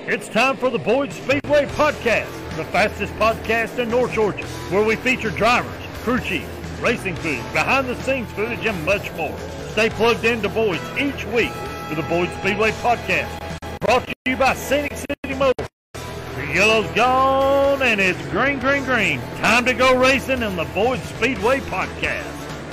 It's time for the Boyd Speedway Podcast, the fastest podcast in North Georgia, where we feature drivers, crew chiefs, racing crews, behind-the-scenes footage, and much more. Stay plugged into Boyd's each week with the Boyd Speedway Podcast, brought to you by Scenic City Motors. The yellow's gone, and it's green, green, green. Time to go racing in the Boyd Speedway Podcast.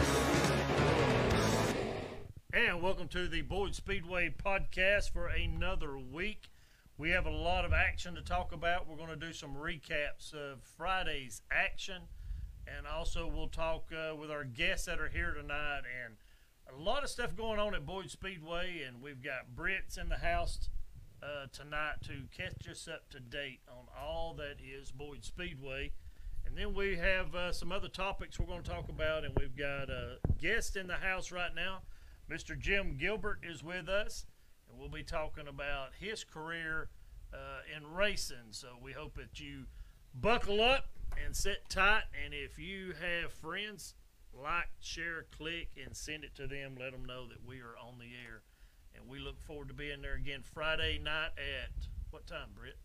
And welcome to the Boyd Speedway Podcast for another week. We have a lot of action to talk about. We're going to do some recaps of Friday's action, and also we'll talk with our guests that are here tonight, and a lot of stuff going on at Boyd Speedway, and we've got Britt's in the house tonight to catch us up to date on all that is Boyd Speedway. And then we have some other topics we're going to talk about, and we've got a guest in the house right now. Mr. Jim Gilbert is with us. We'll be talking about his career in racing. So we hope that you buckle up and sit tight. And if you have friends, like, share, click, and send it to them. Let them know that we are on the air. And we look forward to being there again Friday night at what time, Britt?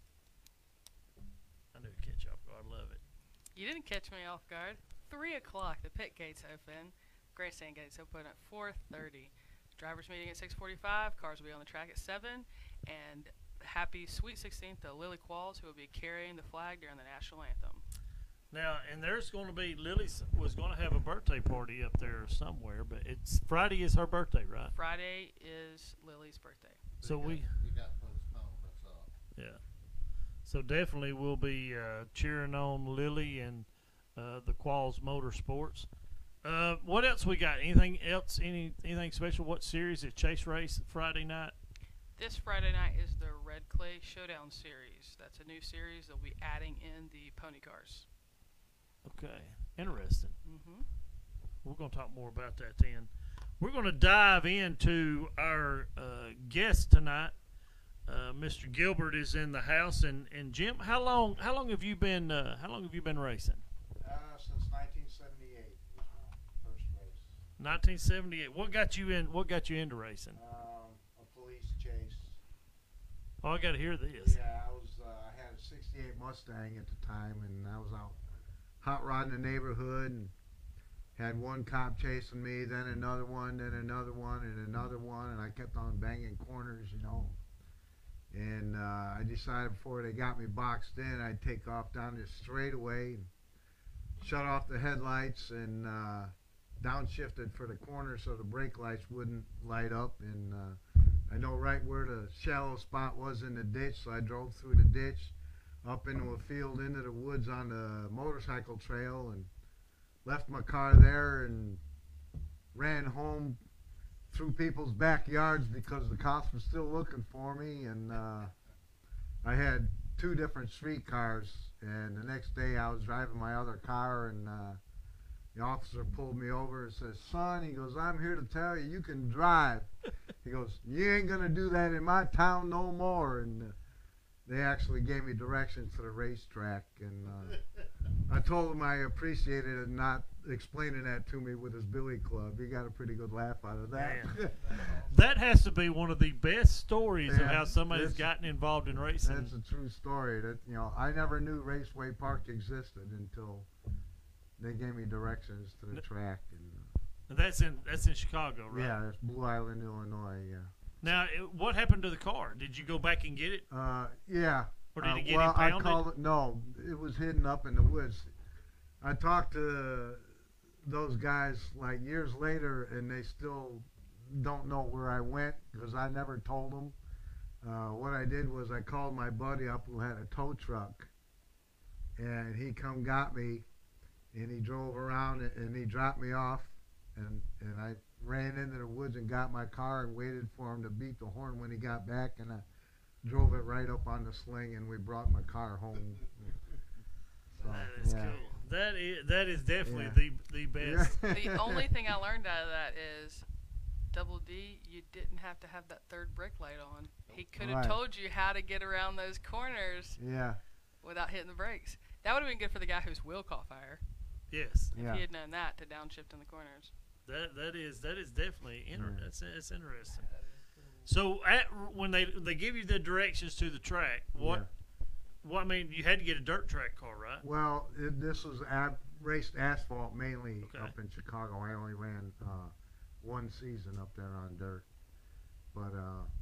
I knew it'd catch you off guard. I love it. You didn't catch me off guard. 3 o'clock. The pit gates open. Grandstand gates open at 4:30. Drivers meeting at 6:45. Cars will be on the track at 7. And happy Sweet 16th to Lily Qualls, who will be carrying the flag during the national anthem. Now, and there's going to be, Lily was going to have a birthday party up there somewhere, but it's Friday is her birthday, right? Friday is Lily's birthday. So we got postponed, that's all. Yeah. So definitely we'll be cheering on Lily and the Qualls Motorsports. What else we got? Anything else? Anything special? What series is Chase Race Friday night? This Friday night is the Red Clay Showdown Series. That's a new series they'll be adding in the pony cars. Okay, interesting. Mm-hmm. We're going to talk more about that then. We're going to dive into our guest tonight. Mr. Gilbert is in the house, and Jim, how long have you been racing? Since 1978 was my first race. 1978. What got you into racing? A police chase. Oh, I got to hear this. Yeah, I had a 68 Mustang at the time, and I was out hot rodding the neighborhood, and had one cop chasing me, then another one, then another one, and another one, and I kept on banging corners, you know. And I decided before they got me boxed in, I'd take off down this straightaway, and shut off the headlights, and downshifted for the corner so the brake lights wouldn't light up. And I know right where the shallow spot was in the ditch, so I drove through the ditch, up into a field, into the woods on the motorcycle trail, and left my car there and ran home through people's backyards because the cops were still looking for me. And I had 2 different street cars, and the next day I was driving my other car, and the officer pulled me over and says, "Son," he goes, "I'm here to tell you, you can drive." He goes, "You ain't gonna do that in my town no more." And they actually gave me directions to the racetrack, and I told him I appreciated it not explaining that to me with his billy club. He got a pretty good laugh out of that. That has to be one of the best stories of Yeah, how somebody's gotten involved in racing. That's a true story. That, you know, I never knew Raceway Park existed until they gave me directions to the track. And that's in Chicago, right? yeah, it's Blue Island, Illinois. Yeah. Now, what happened to the car? Did you go back and get it? Yeah. Or did it get well, impounded? I called it. No, it was hidden up in the woods. I talked to those guys like years later, and they still don't know where I went because I never told them. What I did was I called my buddy up who had a tow truck, and he come got me, and he drove around and he dropped me off, and I ran into the woods and got my car and waited for him to beat the horn when he got back, and I drove it right up on the sling, and we brought my car home. So, That is yeah. cool. That is definitely the best. Yeah. The only thing I learned out of that is, Double D, you didn't have to have that third brake light on. He could have Right. told you how to get around those corners Yeah. without hitting the brakes. That would have been good for the guy whose wheel caught fire. Yes. If Yeah. he had known that to downshift in the corners. That is definitely Yeah. that's interesting. So when they give you the directions to the track, what? Yeah. Well, I mean, you had to get a dirt track car, right? Well, this was raced asphalt mainly Okay. up in Chicago. I only ran one season up there on dirt, but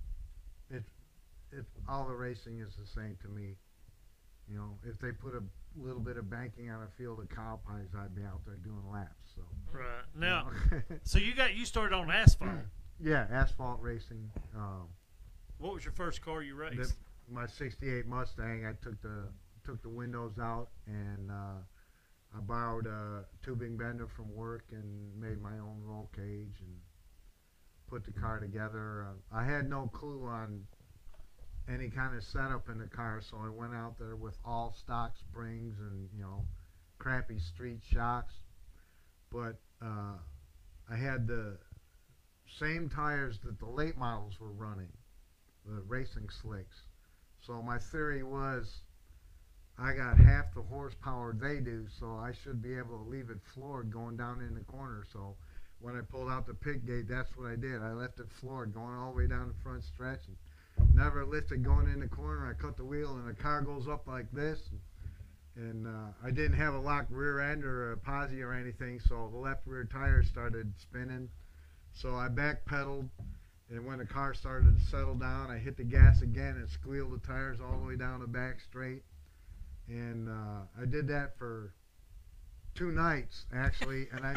it all the racing is the same to me. You know, if they put a little bit of banking on a field of cow pies, I'd be out there doing laps. So Right. Now, you know. so you started on asphalt. Yeah, asphalt racing. What was your first car you raced? My '68 Mustang. I took the windows out, and I borrowed a tubing bender from work and made my own roll cage and put the car together. I had no clue on any kind of setup in the car, so I went out there with all stock springs and crappy street shocks. But I had the same tires that the late models were running, the racing slicks. So my theory was I got half the horsepower they do, so I should be able to leave it floored going down in the corner. So when I pulled out the pit gate, that's what I did. I left it floored going all the way down the front stretch and never lifted going in the corner. I cut the wheel and the car goes up like this. And I didn't have a locked rear end or a posi or anything, so the left rear tire started spinning. So I backpedaled, and when the car started to settle down, I hit the gas again and squealed the tires all the way down the back straight. And I did that for 2 nights, actually, and I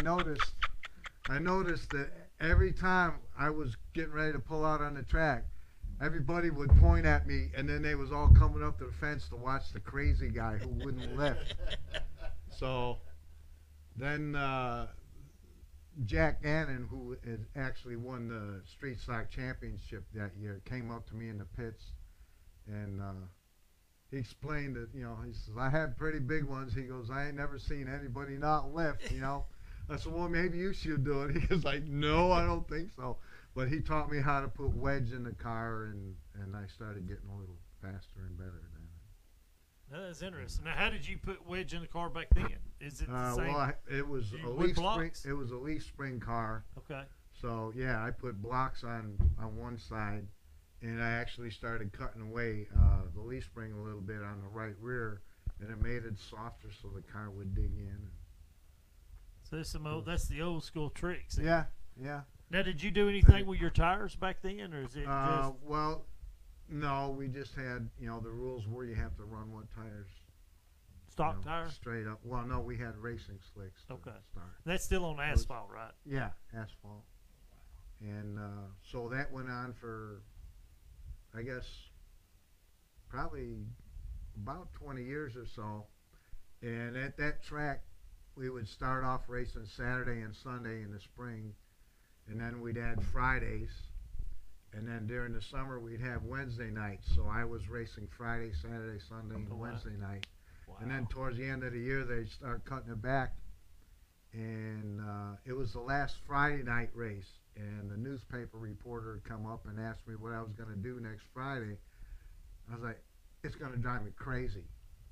noticed that every time I was getting ready to pull out on the track, everybody would point at me, and then they was all coming up to the fence to watch the crazy guy who wouldn't lift. So then Jack Annan, who had actually won the Street Stock Championship that year, came up to me in the pits, and he explained that, he says, I had pretty big ones. He goes, I ain't never seen anybody not lift, I said, well, maybe you should do it. He was like, no, I don't think so. But he taught me how to put wedge in the car, and I started getting a little faster and better then. That's interesting. Now, how did you put wedge in the car back then? Is it the same? Well, it was You a wood leaf spring. blocks? It was a leaf spring car. Okay. So yeah, I put blocks on one side, and I actually started cutting away the leaf spring a little bit on the right rear, and it made it softer so the car would dig in. So that's the old school tricks. Yeah. Now, did you do anything with your tires back then, or is it just Well, no, we just had, the rules were you have to run what tires. stock tires? Straight up. Well, no, we had racing slicks to Okay. start. That's still on asphalt, right? Yeah, asphalt. And so that went on for, I guess, probably about 20 years or so. And at that track, we would start off racing Saturday and Sunday in the spring, and then we'd add Fridays, and then during the summer we'd have Wednesday nights. So I was racing Friday, Saturday, Sunday, and Oh, wow. Wednesday night. Wow. And then towards the end of the year they'd start cutting it back, and it was the last Friday night race, and the newspaper reporter had come up and asked me what I was going to do next Friday. I was like, it's going to drive me crazy.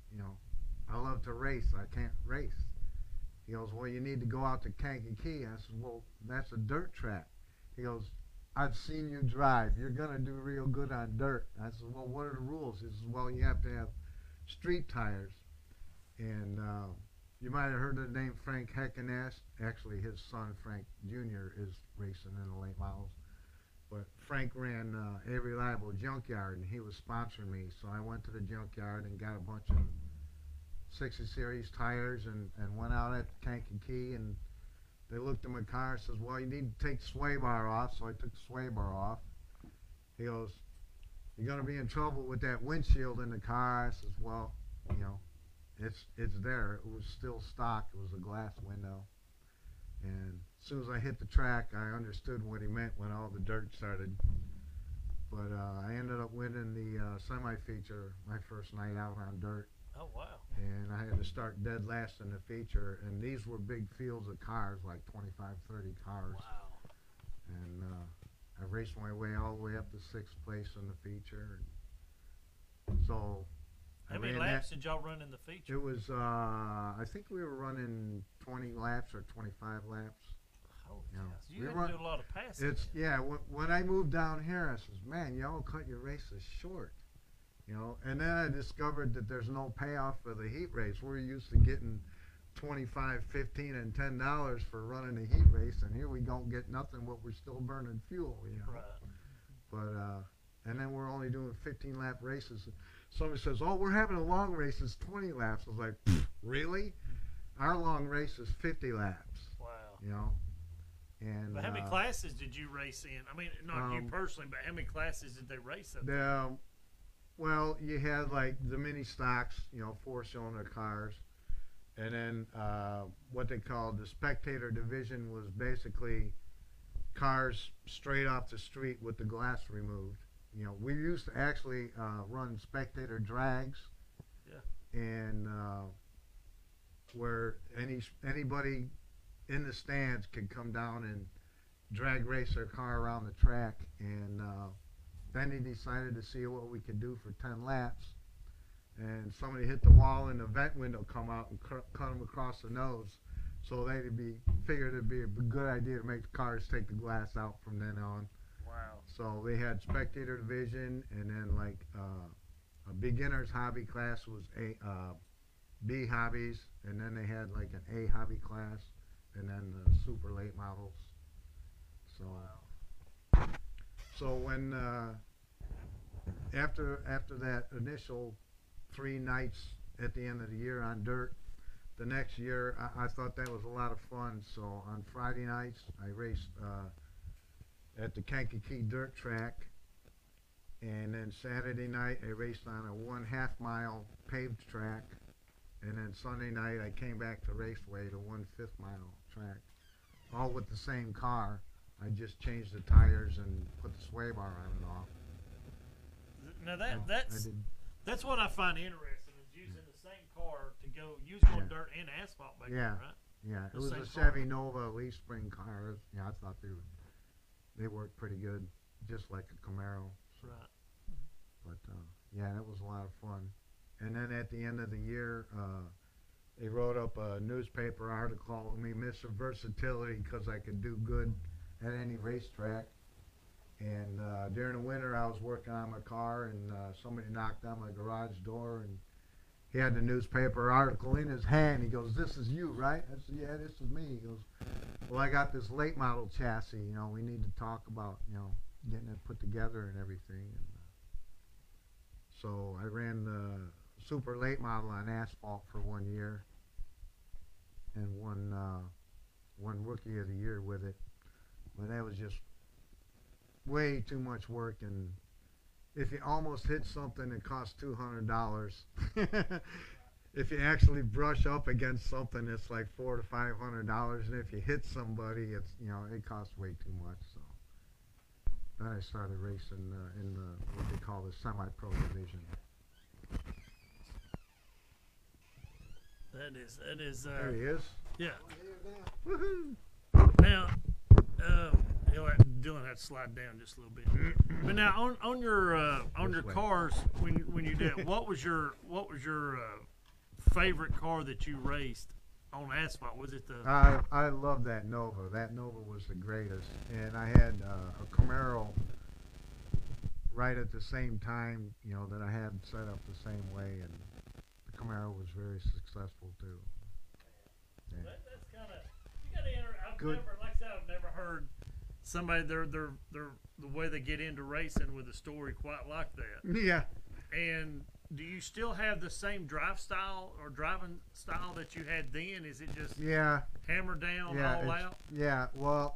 I love to race. I can't race. He goes, well, you need to go out to Kankakee. I said, well, that's a dirt track. He goes, I've seen you drive. You're going to do real good on dirt. I said, well, what are the rules? He says, well, you have to have street tires. And you might have heard the name Frank Heckenast. Actually, his son, Frank Jr., is racing in the late models. But Frank ran A Reliable Junkyard, and he was sponsoring me. So I went to the junkyard and got a bunch of 60 series tires and went out at Kankakee, and they looked at my car and says, well, you need to take the sway bar off. So I took the sway bar off. He goes, you're going to be in trouble with that windshield in the car. I says, well, it's there. It was still stock. It was a glass window. And as soon as I hit the track, I understood what he meant when all the dirt started. But I ended up winning the semi-feature my first night out on dirt. Oh, wow. And I had to start dead last in the feature, and these were big fields of cars, like 25, 30 cars. Wow. And I raced my way all the way up to 6th place in the feature. So How many laps did y'all run in the feature? it was, I think we were running 20 laps or 25 laps. Holy You know, cow. So you we had run- to do a lot of passing. It's then. when I moved down here, I says, man, y'all cut your races short, you know. And then I discovered that there's no payoff for the heat race. We're used to getting 25, 15, and $10 for running a heat race, and here we don't get nothing, but we're still burning fuel, you know. Right. But and then we're only doing 15-lap races. Somebody says, "Oh, we're having a long race. It's 20 laps." I was like, "Really? Our long race is 50 laps." Wow. You know. And But how many classes did you race in? I mean, not you personally, but how many classes did they race up there? Well, you had like the mini stocks, you know, 4-cylinder cars, and then what they called the spectator division was basically cars straight off the street with the glass removed. You know, we used to actually run spectator drags. Yeah. And where anybody in the stands could come down and drag race their car around the track. And then he decided to see what we could do for 10 laps. And somebody hit the wall and the vent window come out and cut them across the nose. So figured it'd be a good idea to make the cars take the glass out from then on. Wow. So they had spectator division, and then like a beginner's hobby class was B hobbies, and then they had like an A hobby class, and then the super late models. So, so when after that initial 3 nights at the end of the year on dirt, the next year I thought that was a lot of fun. So on Friday nights I raced at the Kankakee dirt track, and then Saturday night I raced on a 1/2 mile paved track, and then Sunday night I came back to Raceway to 1/5 mile track, all with the same car. I just changed the tires and put the sway bar on and off. Now I did. that's what I find interesting is using the same car to go. You was going Yeah. dirt and asphalt back Yeah. then, right? Yeah, it The was same a car. Chevy Nova leaf spring car. Yeah, I thought they worked pretty good, just like a Camaro. Right. But yeah, that was a lot of fun. And then at the end of the year, they wrote up a newspaper article on me, Mr. Versatility, because I could do good at any racetrack. And during the winter, I was working on my car, and somebody knocked on my garage door, and he had the newspaper article in his hand. He goes, "This is you, right?" I said, "Yeah, this is me." He goes, "Well, I got this late model chassis. You know, we need to talk about, you know, getting it put together and everything." And so I ran the super late model on asphalt for 1 year, and won Rookie of the Year with it. But that was just way too much work, and if you almost hit something, it costs $200. If you actually brush up against something, it's like $400 to $500, and if you hit somebody, it's, you know, it costs way too much. So then I started racing in the what they call the semi-pro division. That is. There he is. Yeah. Woohoo! Now, Dylan had to slide down just a little bit. But now on your This way. cars when you did, what was your favorite car that you raced on asphalt? Was it the? I love that Nova. That Nova was the greatest, and I had a Camaro right at the same time, you know, that I had set up the same way, and the Camaro was very successful too. Yeah. That's kind of you got to enter. Good. I've never heard somebody their the way they get into racing with a story quite like that. Yeah. And do you still have the same drive style or driving style that you had then? Is it just Yeah. hammer down Yeah. all out? Yeah. Well,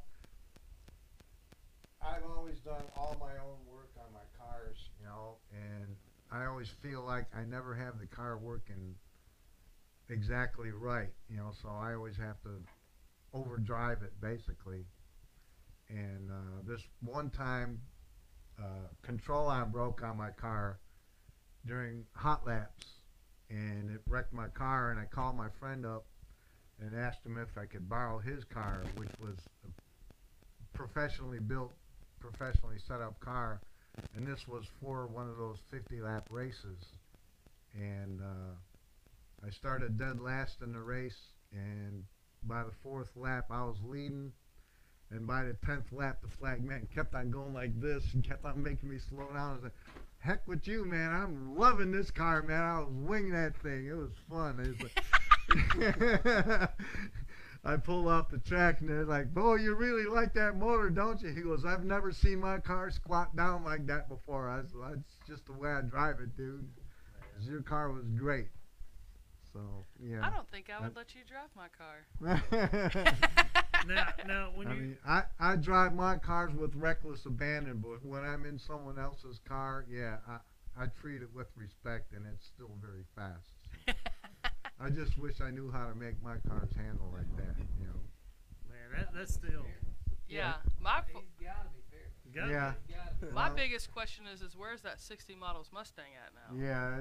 I've always done all my own work on my cars, you know, and I always feel like I never have the car working exactly right, you know, so I always have to overdrive it basically. And this one time, control arm broke on my car during hot laps, and it wrecked my car, and I called my friend up and asked him if I could borrow his car, which was a professionally built, professionally set up car, and this was for one of those 50-lap races. And I started dead last in the race, and by the 4th lap I was leading, And by the 10th lap, the flag man kept on going like this and kept on making me slow down. I was like, heck with you, man. I'm loving this car, man. I was winging that thing. It was fun. It was like I pull off the track and they're like, "Bo, you really like that motor, don't you?" He goes, "I've never seen my car squat down like that before." I said, "That's just the way I drive it, dude. Your car was great." So, yeah. I don't think I would let you drive my car. Now, when I you mean, I drive my cars with reckless abandon, but when I'm in someone else's car, yeah, I treat it with respect, and it's still very fast. I just wish I knew how to make my cars handle like that, you know. man, that's still Yeah, my He's gotta be fair. got Yeah. He's gotta be. my Well- biggest question is where's that 60 models Mustang at now? Yeah,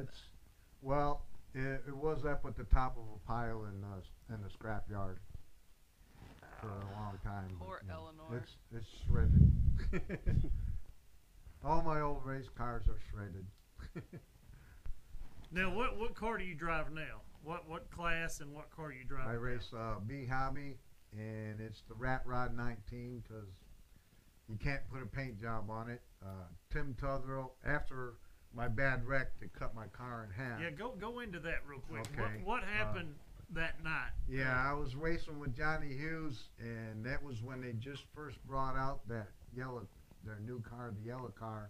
it was up at the top of a pile in the scrap yard for a long time. but, Poor you know, Eleanor. It's shredded. All my old race cars are shredded. Now, what car do you drive now? What class and what car are you driving? I race B Hobby, and it's the Rat Rod 19 because you can't put a paint job on it. Tim Tutherill, after my bad wreck that cut my car in half. Yeah, go into that real quick. Okay, What happened that night? Yeah, I was racing with Johnny Hughes, and that was when they just first brought out their new car, the yellow car.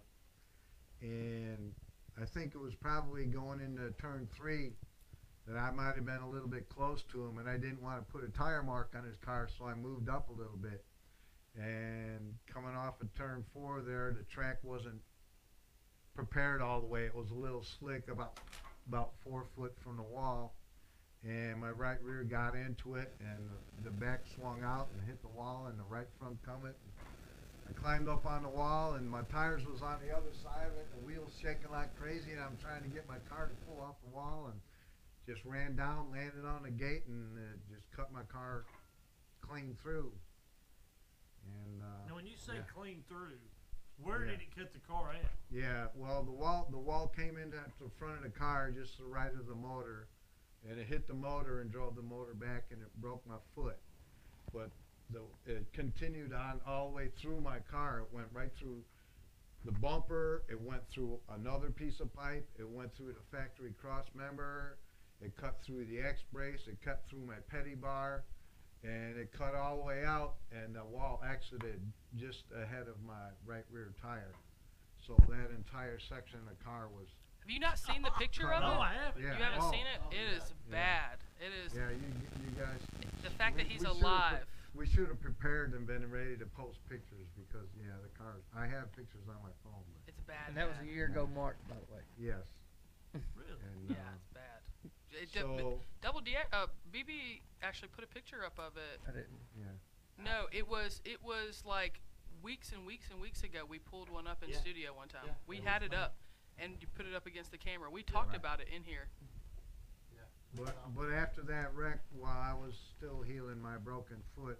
And I think it was probably going into turn 3 that I might have been a little bit close to him, and I didn't want to put a tire mark on his car, so I moved up a little bit. And coming off of turn 4 there, the track wasn't prepared all the way. It was a little slick, about 4 foot from the wall. And my right rear got into it, and the back swung out and hit the wall, and the right front come it. I climbed up on the wall, and my tires was on the other side of it, the wheels shaking like crazy, and I'm trying to get my car to pull off the wall, and just ran down, landed on the gate, and just cut my car clean through. And Now, when you say yeah. clean through, where Yeah. did it cut the car at? Yeah, well, the wall came into the front of the car, just to the right of the motor, and it hit the motor and drove the motor back, and it broke my foot. But it continued on all the way through my car. It went right through the bumper. It went through another piece of pipe. It went through the factory cross member. It cut through the X brace. It cut through my petty bar, and it cut all the way out. And the wall exited just ahead of my right rear tire. So that entire section of the car was. Have you not seen the picture of No, it? I haven't. Yeah. You haven't Oh. seen it? It is Yeah. bad. It is. Yeah, you guys. The fact that we he's should've alive. We should have prepared and been ready to post pictures because, yeah, the cars. I have pictures on my phone, but It's bad. And that was a bad. year ago, Mark, by the way. yes. Really? And, Yeah, it's bad. so, Double D. BB actually put a picture up of it. I didn't. yeah. No, it was like weeks and weeks and weeks ago. We pulled one up in Yeah. studio one time. Yeah, We it had was it fun. up, and you put it up against the camera. We talked Right. about it in here. But after that wreck, while I was still healing my broken foot,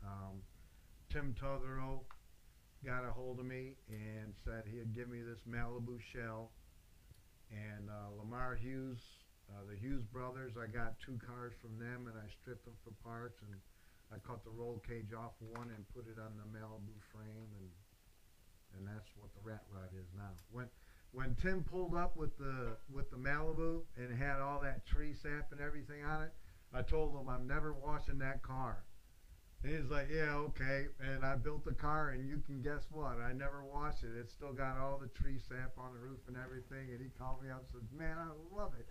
Tim Tutherill got a hold of me and said he'd give me this Malibu shell. And Lamar Hughes, the Hughes brothers, I got 2 cars from them, and I stripped them for parts, and I cut the roll cage off one and put it on the Malibu frame, and that's what the Rat Rod is now. When Tim pulled up with the Malibu and had all that tree sap and everything on it, I told him I'm never washing that car. And he's like, yeah, okay. And I built the car, and you can guess what? I never washed it. It's still got all the tree sap on the roof and everything. And he called me up and said, man, I love it.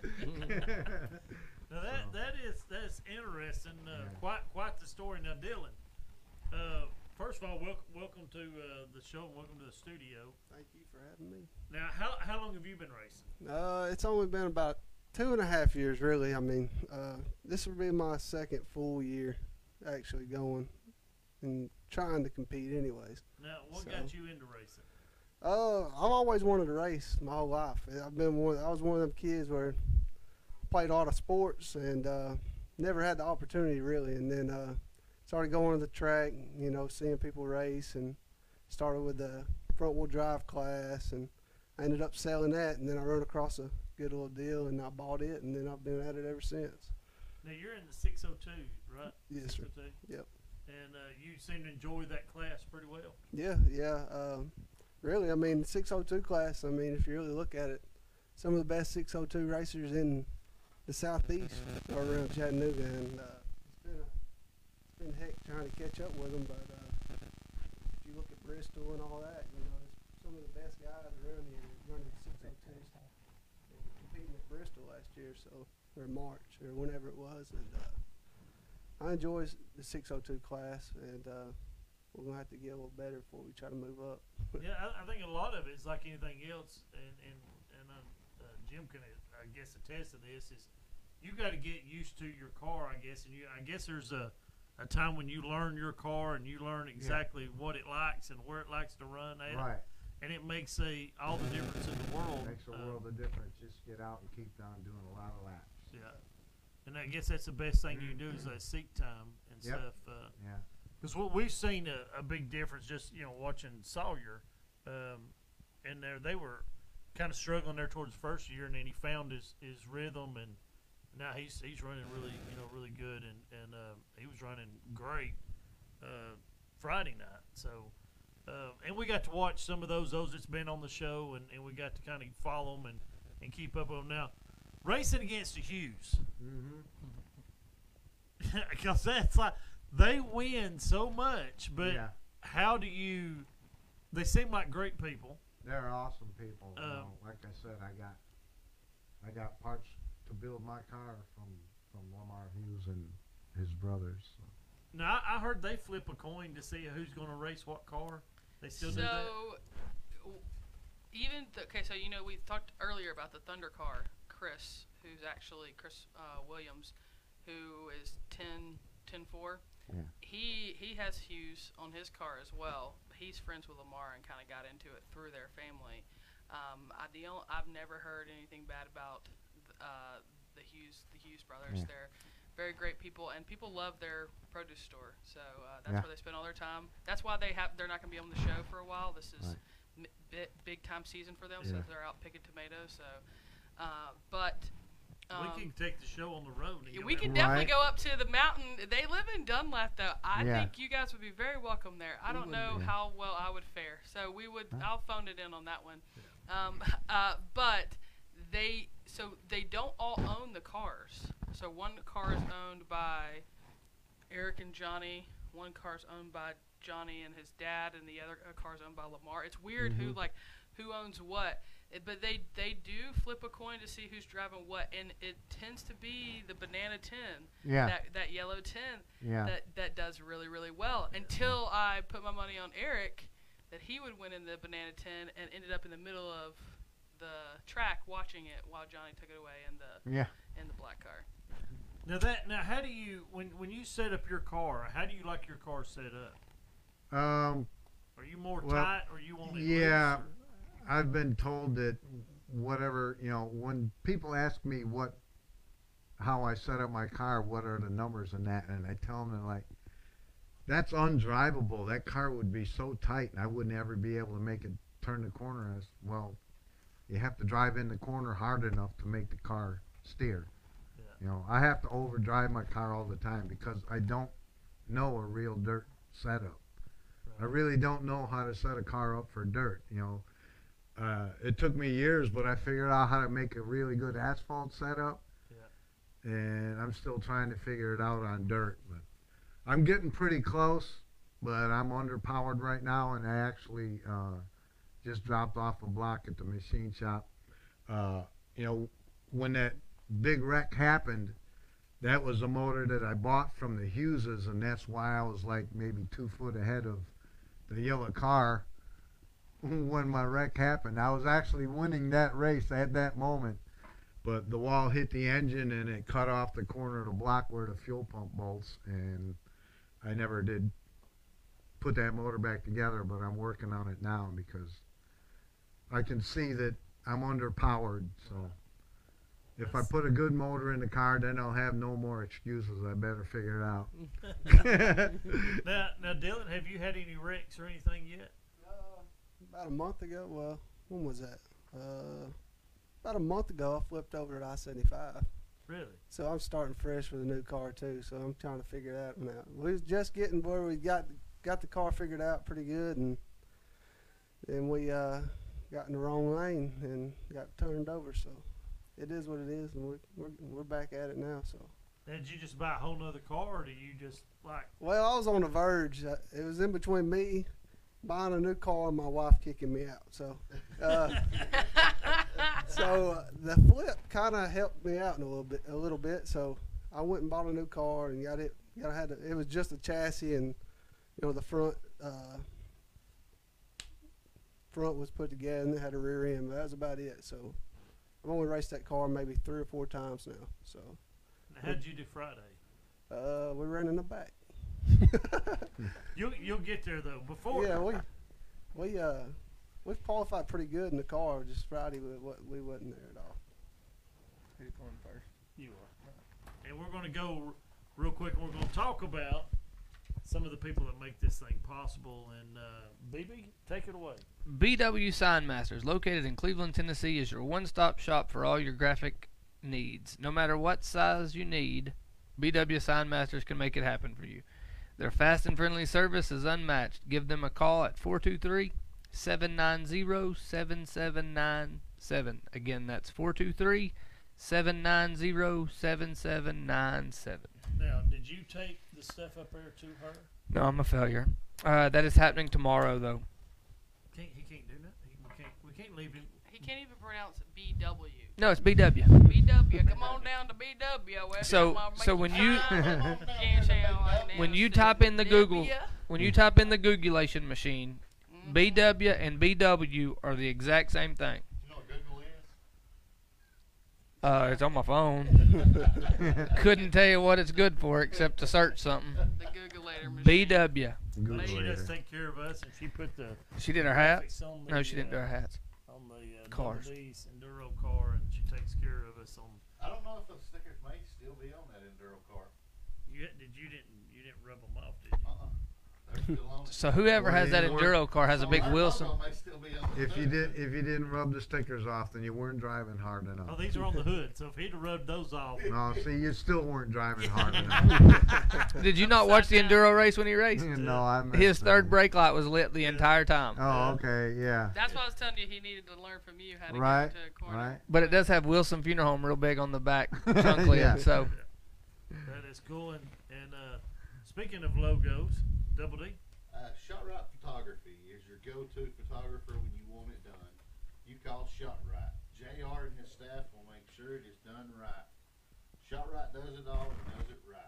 Now that's interesting. Yeah. Quite the story. Now, Dylan. First of all, welcome to the show. And welcome to the studio. Thank you for having me. Now, how long have you been racing? It's only been about 2.5 years, really. I mean, this will be my second full year actually going and trying to compete anyways. Now, what So- got you into racing? I've always wanted to race my whole life. I was one of them kids where I played a lot of sports and never had the opportunity really. And then started going to the track, seeing people race, and started with the front wheel drive class, and I ended up selling that. And then I run across a good little deal, and I bought it, and then I've been at it ever since. Now, you're in the 602, right? Yes, sir. 602? Yep. and you seem to enjoy that class pretty well. Yeah, yeah. Really, I mean, 602 class. I mean, if you really look at it, some of the best 602 racers in the Southeast are around Chattanooga, and it's been heck trying to catch up with them. But if you look at Bristol and all that, you know, some of the best guys around here running 602s and competing at Bristol last year, or March or whenever it was, and I enjoy the 602 class, and we're gonna have to get a little better before we try to move up. Yeah, I think a lot of it is like anything else, and Jim can, I guess, attest to this. Is you got to get used to your car, I guess, and I guess there's a time when you learn your car and you learn exactly what it likes and where it likes to run at, Right. and it makes all the difference in the world. Makes a world of difference. Just get out and keep on doing a lot of laps. Yeah, and I guess that's the best thing you can do is that seat time and Yep. stuff. Yeah. Because what we've seen a big difference just watching Sawyer, and they were kind of struggling there towards the first year, and then he found his rhythm, and now he's running really good, and he was running great Friday night. So and we got to watch some of those that's been on the show, and we got to kind of follow them and keep up with them. Now racing against the Hughes, because that's like they win so much, but Yeah. how do you? They seem like great people. They're awesome people. You know, like I said, I got parts to build my car from Lamar Hughes and his brothers. So. Now I heard they flip a coin to see who's going to race what car. They still do that. So so we talked earlier about the Thunder car, Chris, who's actually Chris Williams, who is 10-4. Yeah. He has Hughes on his car as well. He's friends with Lamar and kind of got into it through their family. I've never heard anything bad about the Hughes brothers. Yeah. They're very great people, and people love their produce store. So that's Yeah. where they spend all their time. That's why they're not going to be on the show for a while. This is big time season for them, so Yeah. they're out picking tomatoes. So, but. We can take the show on the road. And We go can down- definitely go up to the mountain. They live in Dunlap, though. I Yeah. think you guys would be very welcome there. I don't know Yeah. how well I would fare, so we would. Huh? I'll phone it in on that one. But they don't all own the cars. So one car is owned by Eric and Johnny. One car is owned by Johnny and his dad, and the other car is owned by Lamar. It's weird who owns what. But they do flip a coin to see who's driving what, and it tends to be the Banana 10, Yeah. that yellow 10, Yeah. that does really, really well. Until I put my money on Eric, that he would win in the Banana 10, and ended up in the middle of the track watching it while Johnny took it away in the black car. Now how do you when you set up your car? How do you like your car set up? Are you more tight, or you want it Yeah. loose, or- I've been told that whatever, when people ask me how I set up my car, what are the numbers and that, and I tell them, they're like, that's undrivable. That car would be so tight, and I wouldn't ever be able to make it turn the corner. Well, you have to drive in the corner hard enough to make the car steer. Yeah. I have to overdrive my car all the time because I don't know a real dirt setup. Right. I really don't know how to set a car up for dirt. It took me years, but I figured out how to make a really good asphalt setup. Yeah. And I'm still trying to figure it out on dirt. But I'm getting pretty close, but I'm underpowered right now, and I actually just dropped off a block at the machine shop. When that big wreck happened, that was a motor that I bought from the Hugheses, and that's why I was like maybe 2 foot ahead of the yellow car when my wreck happened. I was actually winning that race at that moment, but the wall hit the engine and it cut off the corner of the block where the fuel pump bolts, and I never did put that motor back together, but I'm working on it now because I can see that I'm underpowered. So if I put a good motor in the car, then I'll have no more excuses. I better figure it out. Now, Dylan, have you had any wrecks or anything yet? About a month ago, well, when was that? About a month ago, I flipped over at I-75. Really? So I'm starting fresh with a new car too. So I'm trying to figure that one out. We was just getting where we got the car figured out pretty good, and then we got in the wrong lane and got turned over. So it is what it is, and we're back at it now. So. Did you just buy a whole nother car, or do you just like? Well, I was on the verge. It was in between me buying a new car and my wife kicking me out. So, the flip kind of helped me out in a little bit. So I went and bought a new car and got it. It was just a chassis, and the front was put together, and it had a rear end. But that was about it. So I've only raced that car maybe 3 or 4 times now. So. How'd you do Friday? We ran in the back. You'll get there though. Before. Yeah, we've qualified pretty good in the car. Just Friday, we wasn't there at all. Who's going first? You are. And we're going to go real quick. And we're going to talk about some of the people that make this thing possible. And BB, take it away. BW Sign Masters, located in Cleveland, Tennessee, is your one-stop shop for all your graphic needs. No matter what size you need, BW Sign Masters can make it happen for you. Their fast and friendly service is unmatched. Give them a call at 423-790-7797. Again, that's 423-790-7797. Now, did you take the stuff up there to her? No, I'm a failure. That is happening tomorrow, though. He can't do that. We can't leave him. He can't even pronounce BW. No, it's BW. BW, come on down to BW. So when you type in the Google, when you type in the Googulation machine, BW and BW are the exact same thing. You know what Google is? It's on my phone. Couldn't tell you what it's good for except to search something. The Googulator machine. BW. She does take care of us, and she put the. She did our hats? graphics on the, No, she didn't do our hats. On the Cars. D's Enduro car, and she takes care of us on. I don't know if those stickers may still be on that Enduro car. You didn't rub them off, did you? They're still on it. So whoever has that Enduro car has a big Our Wilson. logo may still be on it If too. you didn't rub the stickers off, then you weren't driving hard Oh, enough. these are on the hood. So if he'd have rubbed those off, No, see, you still weren't driving hard enough. Did you not watch the Enduro race when he raced? No, I missed His third that. brake light was lit the entire time. Oh, okay, yeah. That's why I was telling you he needed to learn from you how to Right, get into a corner. right. But it does have Wilson Funeral Home real big on the back trunk lid. Yeah. So that is cool. And speaking of logos, Double D. ShotRite Photography is your go-to photographer when you want it done. You call ShotRite. JR and his staff will make sure it is done right. ShotRite does it all and does it right.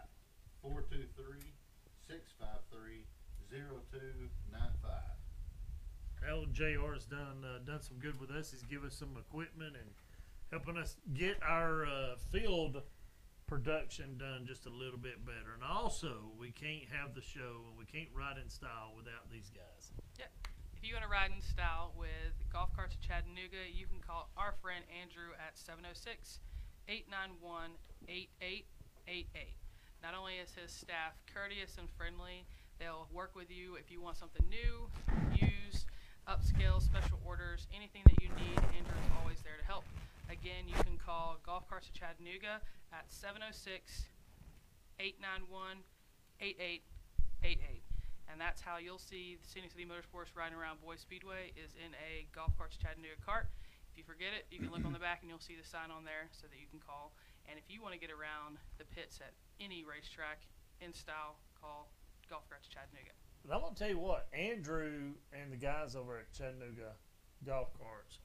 423-653-0295. JR has done some good with us. He's given us some equipment and helping us get our field production done just a little bit better. And also, we can't have the show and we can't ride in style without these guys. If you want to ride in style with Golf Carts of Chattanooga, you can call our friend Andrew at 706-891-8888. Not only is his staff courteous and friendly, they'll work with you if you want something new, used, upscale, special orders, anything that you need. Andrew is always there to help. Again, you can call Golf Carts of Chattanooga at 706-891-8888. And that's how you'll see Scenic City Motorsports riding around Boys Speedway is in a Golf Carts of Chattanooga cart. If you forget it, you can look on the back and you'll see the sign on there so that you can call. And if you want to get around the pits at any racetrack in style, call Golf Carts of Chattanooga. But I'm going to tell you what, Andrew and the guys over at Chattanooga Golf Carts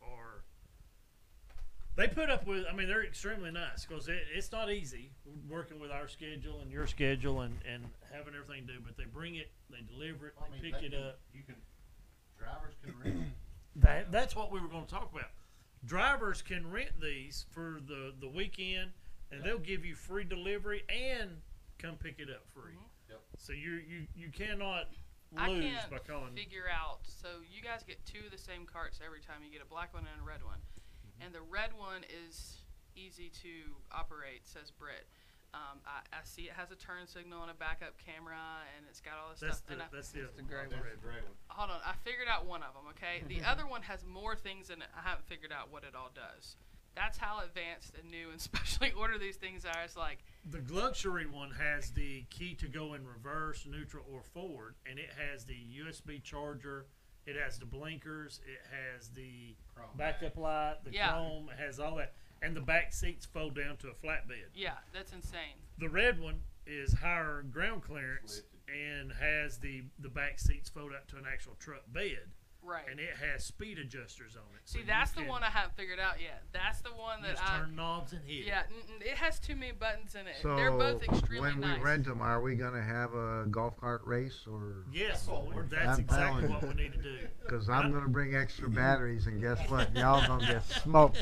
they put up with, they're extremely nice because it's not easy working with our schedule and your schedule and having everything to do, but they bring it, they deliver it, they pick it up. Drivers can rent it. That's what we were going to talk about. Drivers can rent these for the weekend, and they'll give you free delivery and come pick it up free. Yep. So you cannot I lose can't by calling. figure out. So you guys get 2 of the same carts every time. You get a black one and a red one. And the red one is easy to operate, says Britt. I see it has a turn signal and a backup camera, and it's got all this That's stuff. the And that's the other gray one. There's the gray one. hold on, I figured out one of them, okay? The other one has more things in it. I haven't figured out what it all does. That's how advanced and new and specially ordered these things are. It's like, The luxury one has the key to go in reverse, neutral, or forward, and it has the USB charger. It has the blinkers. It has the Chrome backup back. light, the Yeah. chrome. It has all that, and the back seats fold down to a flatbed. yeah, that's insane. The red one is higher ground clearance Lifted. and has the back seats fold out to an actual truck bed, Right. and it has speed adjusters on it. So See, you that's the can one I haven't figured out yet. That's the one that just I. turn knobs and hit. Yeah, it has too many buttons in it. So They're both extremely when nice. we rent them, are we gonna have a golf cart race or? Yes, That's what Lord, we- that's I'm exactly telling what we need to do. Because I'm gonna bring extra batteries, and guess what? Y'all gonna get smoked.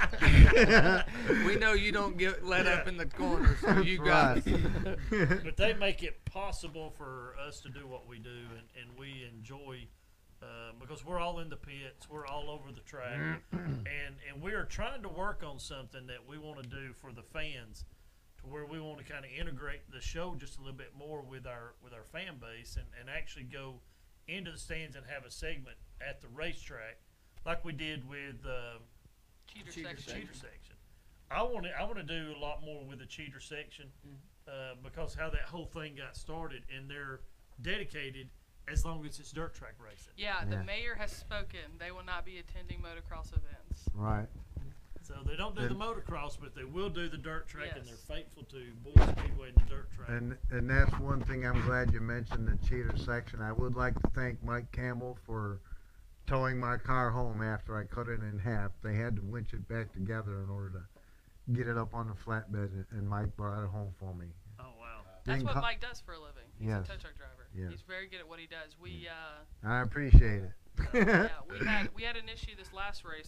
We know you don't get let up in the corner, so you got That's right. But they make it possible for us to do what we do, and we enjoy because we're all in the pits, we're all over the track, and we are trying to work on something that we want to do for the fans, to where we want to kind of integrate the show just a little bit more with our fan base, and actually go into the stands and have a segment at the racetrack, like we did with Cheater the section. cheater section. I want to do a lot more with the cheater section because how that whole thing got started, and they're dedicated as long as it's dirt track racing. Yeah, the Yeah. mayor has spoken. They will not be attending motocross events. Right. So they don't do the And- motocross, but they will do the dirt track, and Yes. they're faithful to Boyd Speedway and the dirt track. And that's one thing I'm glad you mentioned, the cheater section. I would like to thank Mike Campbell for towing my car home after I cut it in half. They had to winch it back together in order to get it up on the flatbed, and Mike brought it home for me. Oh wow! That's Being what co- Mike does for a living. He's Yes. a tow truck driver. Yes. He's very good at what he does. We I appreciate it. yeah, we had an issue this last race.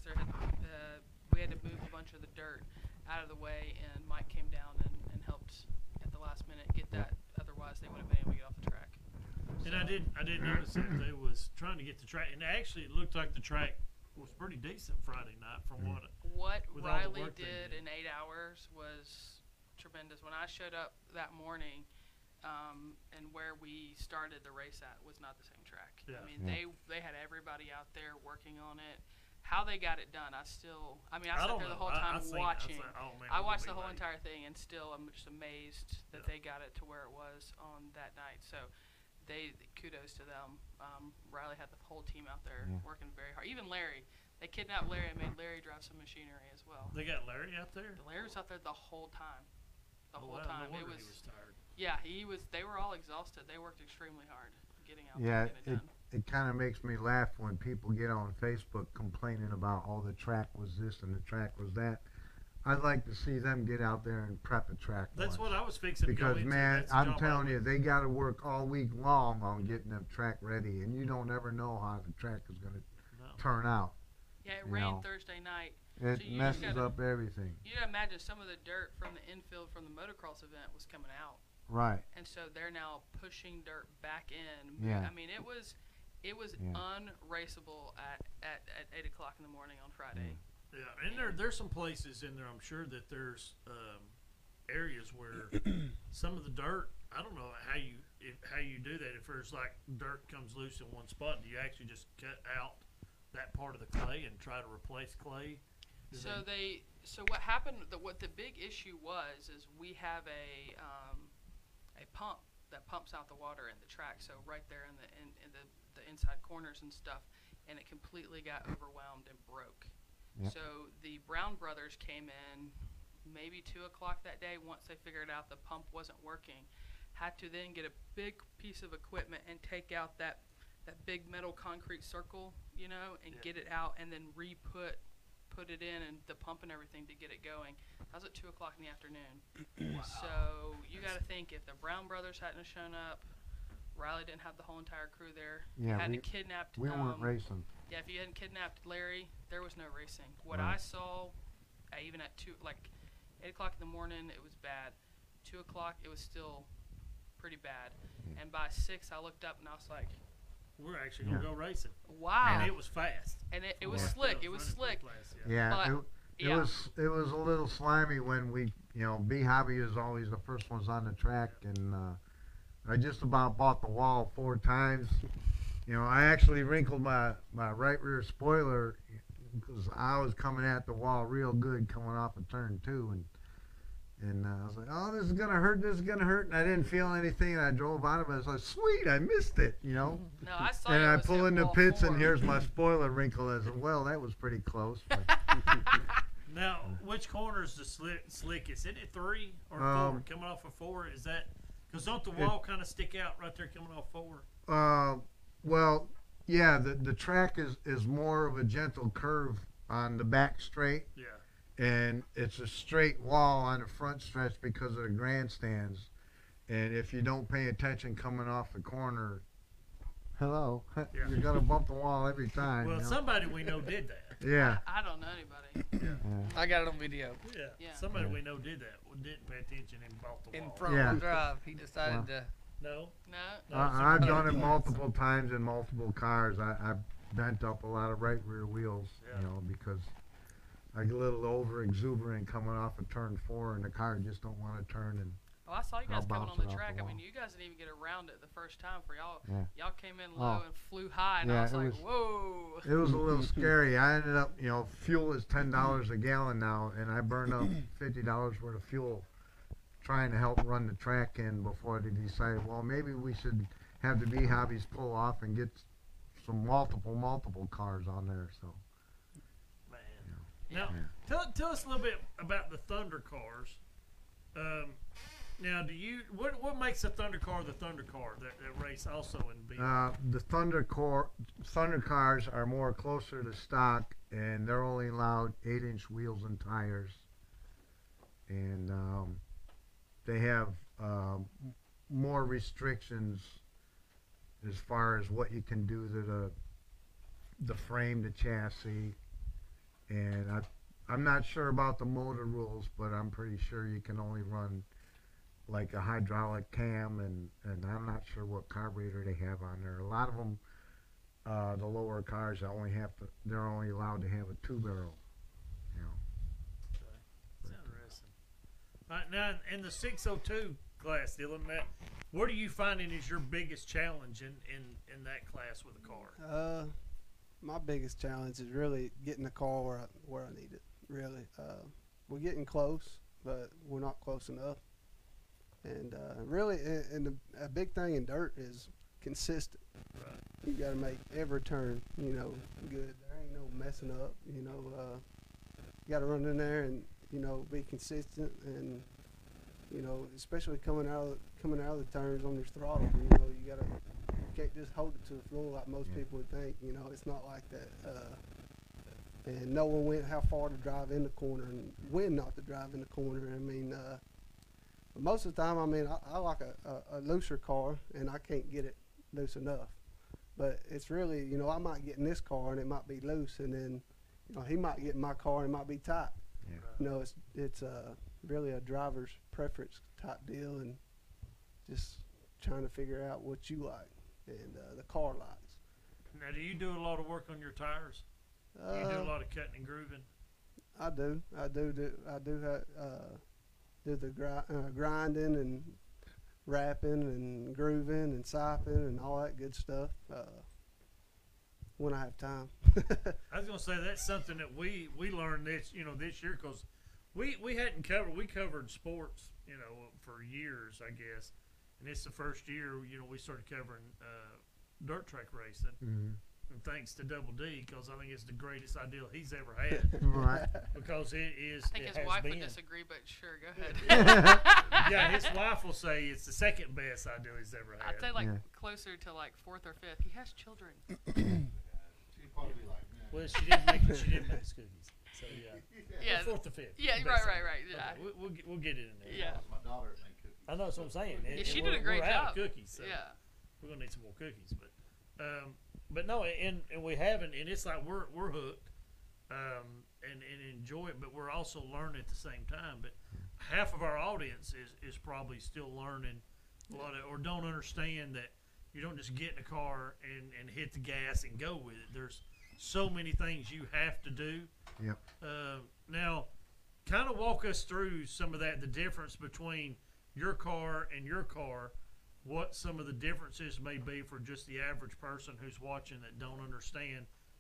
We had to move a bunch of the dirt out of the way, and Mike came down and helped at the last minute get that. Otherwise, they wouldn't have been able to get off the track. And I did notice that they was trying to get the track, and actually it looked like the track was pretty decent Friday night from what. What With all the Riley work they did did. in 8 hours was tremendous. When I showed up that morning, and where we started the race at was not the same track. Yeah. I mean, they had everybody out there working on it. How they got it done, I sat don't there the know. whole time watching. Oh, man, I we're watched gonna the be whole late. entire thing, and still I'm just amazed that Yeah. they got it to where it was on that night. So, kudos to them. Riley had the whole team out there Yeah. working very hard. Even Larry, they kidnapped Larry and made Larry drive some machinery as well. They got Larry out there. Larry was out there the whole time. The Oh, whole wow, time. No It wonder was, he was tired. yeah, he was. They were all exhausted. They worked extremely hard getting out Yeah, there and getting it done. it kind of makes me laugh when people get on Facebook complaining about, oh, the track was this and the track was that. I'd like to see them get out there and prep a track. That's once. what I was fixing to go Because into. man, That's the I'm job I telling you, would- they got to work all week long on getting the track ready, and you don't ever know how the track is going to No. turn out. Yeah, it you rained know. Thursday night. It So you just messes gotta- up everything. You gotta imagine some of the dirt from the infield from the motocross event was coming out, Right. and so they're now pushing dirt back in. Yeah. I mean, it was Yeah. unraceable at 8 o'clock in the morning on Friday. Yeah, and there's some places in there. I'm sure that there's areas where some of the dirt. I don't know how you do that. If there's like dirt comes loose in one spot, do you actually just cut out that part of the clay and try to replace clay? Do they- So what happened? What the big issue was is we have a pump that pumps out the water in the track. So right there in the inside corners and stuff, and it completely got overwhelmed and broke. Yep. So the Brown brothers came in maybe 2 o'clock that day. Once they figured out the pump wasn't working, had to then get a big piece of equipment and take out that big metal concrete circle, and Yeah. get it out, and then put it in and the pump and everything to get it going. That was at 2 o'clock in the afternoon. So you got to think, if the Brown brothers hadn't have shown up, Riley didn't have the whole entire crew there. Yeah, hadn't we- kidnapped. We weren't racing. Yeah, if you hadn't kidnapped Larry, there was no racing. What Right. I saw, even at 8 o'clock in the morning, it was bad. 2 o'clock, it was still pretty bad. Yeah. And by 6, I looked up and I was like, We're actually gonna Yeah. go racing, wow. and it was fast. And it was Yeah. slick. Yeah, It was running slick. pretty fast, Yeah, But- it yeah. was a little slimy when we, B Hobby is always the first ones on the track, and I just about bought the wall 4 times. I actually wrinkled my right rear spoiler because I was coming at the wall real good coming off of turn 2, and I was like, oh, this is gonna hurt, and I didn't feel anything, and I drove out of it. I was like, sweet, I missed it, you know. No, I saw And you I was pull hit in the wall pits, 4. and here's my spoiler wrinkle as well. That was pretty close. But, Now, which corner is the slickest? Isn't it 3 or 4? Coming off of 4, is that because don't the wall kind of stick out right there coming off 4? well, yeah, the track is more of a gentle curve on the back straight, Yeah. and it's a straight wall on the front stretch because of the grandstands. And if you don't pay attention coming off the corner, hello, Yeah. you're gonna bump the wall every time. Well, you know? somebody we know did that. Yeah. I don't know anybody. Yeah. I got it on video. Yeah. Yeah. Somebody Yeah. we know did that. Didn't pay attention and bought the In wall. front Yeah. wheel drive, he decided Wow. to. No. No. No, I've somebody done it did. multiple times in multiple cars. I bent up a lot of right rear wheels, Yeah. you know, because I get a little over exuberant coming off of turn 4, and the car just don't want to turn. And Oh, I saw you I'll guys coming bounce on the it off track. the I mean, wall. you guys didn't even get around it the first time for y'all. Yeah. Y'all came in low Oh. and flew high, and Yeah, I was it like, was- whoa. it was a little scary. I ended up, you know, fuel is $10 a gallon now, and I burned up $50 worth of fuel trying to help run the track in before they decided, well, maybe we should have the B Hobbies pull off and get some multiple cars on there. So Man. Yeah. Now, Yeah. tell us a little bit about the Thunder cars. Now, what makes a Thunder car the Thunder car that race also in B? the Thunder cars are more closer to stock, and they're only allowed 8-inch wheels and tires, and they have more restrictions as far as what you can do to the frame, the chassis, and I'm not sure about the motor rules, but I'm pretty sure you can only run like a hydraulic cam, and I'm not sure what carburetor they have on there. A lot of them, the lower cars, they're only allowed to have a 2-barrel. You know. That's interesting. All right, now in the 602 class, Dylan, what are you finding is your biggest challenge in that class with a car? My biggest challenge is really getting the car where I need it. Really, we're getting close, but we're not close enough. And really, a big thing in dirt is consistent. Right. You got to make every turn, you know, good. There ain't no messing up. You know, you got to run in there and be consistent, and especially coming out of the turns on your throttle. You can't just hold it to the floor like most people would think. It's not like that. And knowing how far to drive in the corner and when not to drive in the corner. I mean, most of the time, I like a looser car, and I can't get it loose enough. But it's really, I might get in this car and it might be loose, and then, he might get in my car and it might be tight. Yeah. It's really a driver's preference type deal, and just trying to figure out what you like and the car likes. Now, do you do a lot of work on your tires? Do you do a lot of cutting and grooving? I do the grinding and wrapping and grooving and siping and all that good stuff when I have time. I was gonna say that's something that we learned this year, because we hadn't covered. We covered sports for years, I guess, and it's the first year we started covering dirt track racing. Mm-hmm. And thanks to Double D, because I think it's the greatest idea he's ever had. Right. Because it is. I think it his has wife been. would disagree, but sure, go ahead. Yeah, his wife will say it's the second best idea he's ever had. I'd say like Yeah. closer to like 4th or 5th. He has children. She'd probably be like, nah. Well, she didn't make us cookies. So yeah. Yeah. Or 4th or 5th. Yeah, best right, idea. right. Yeah. Okay, we'll get it in there. Yeah. My daughter would make cookies. I know that's what I'm saying. Yeah, she did a great we're out job. of cookies. So Yeah. we're gonna need some more cookies, but no, and we haven't, and it's like we're hooked, and enjoy it, but we're also learning at the same time. But half of our audience is probably still learning a lot of, or don't understand that you don't just get in a car and hit the gas and go with it. There's so many things you have to do. Yep. Now, kind of walk us through some of that, the difference between your car and your car, what some of the differences may be for just the average person who's watching that don't understand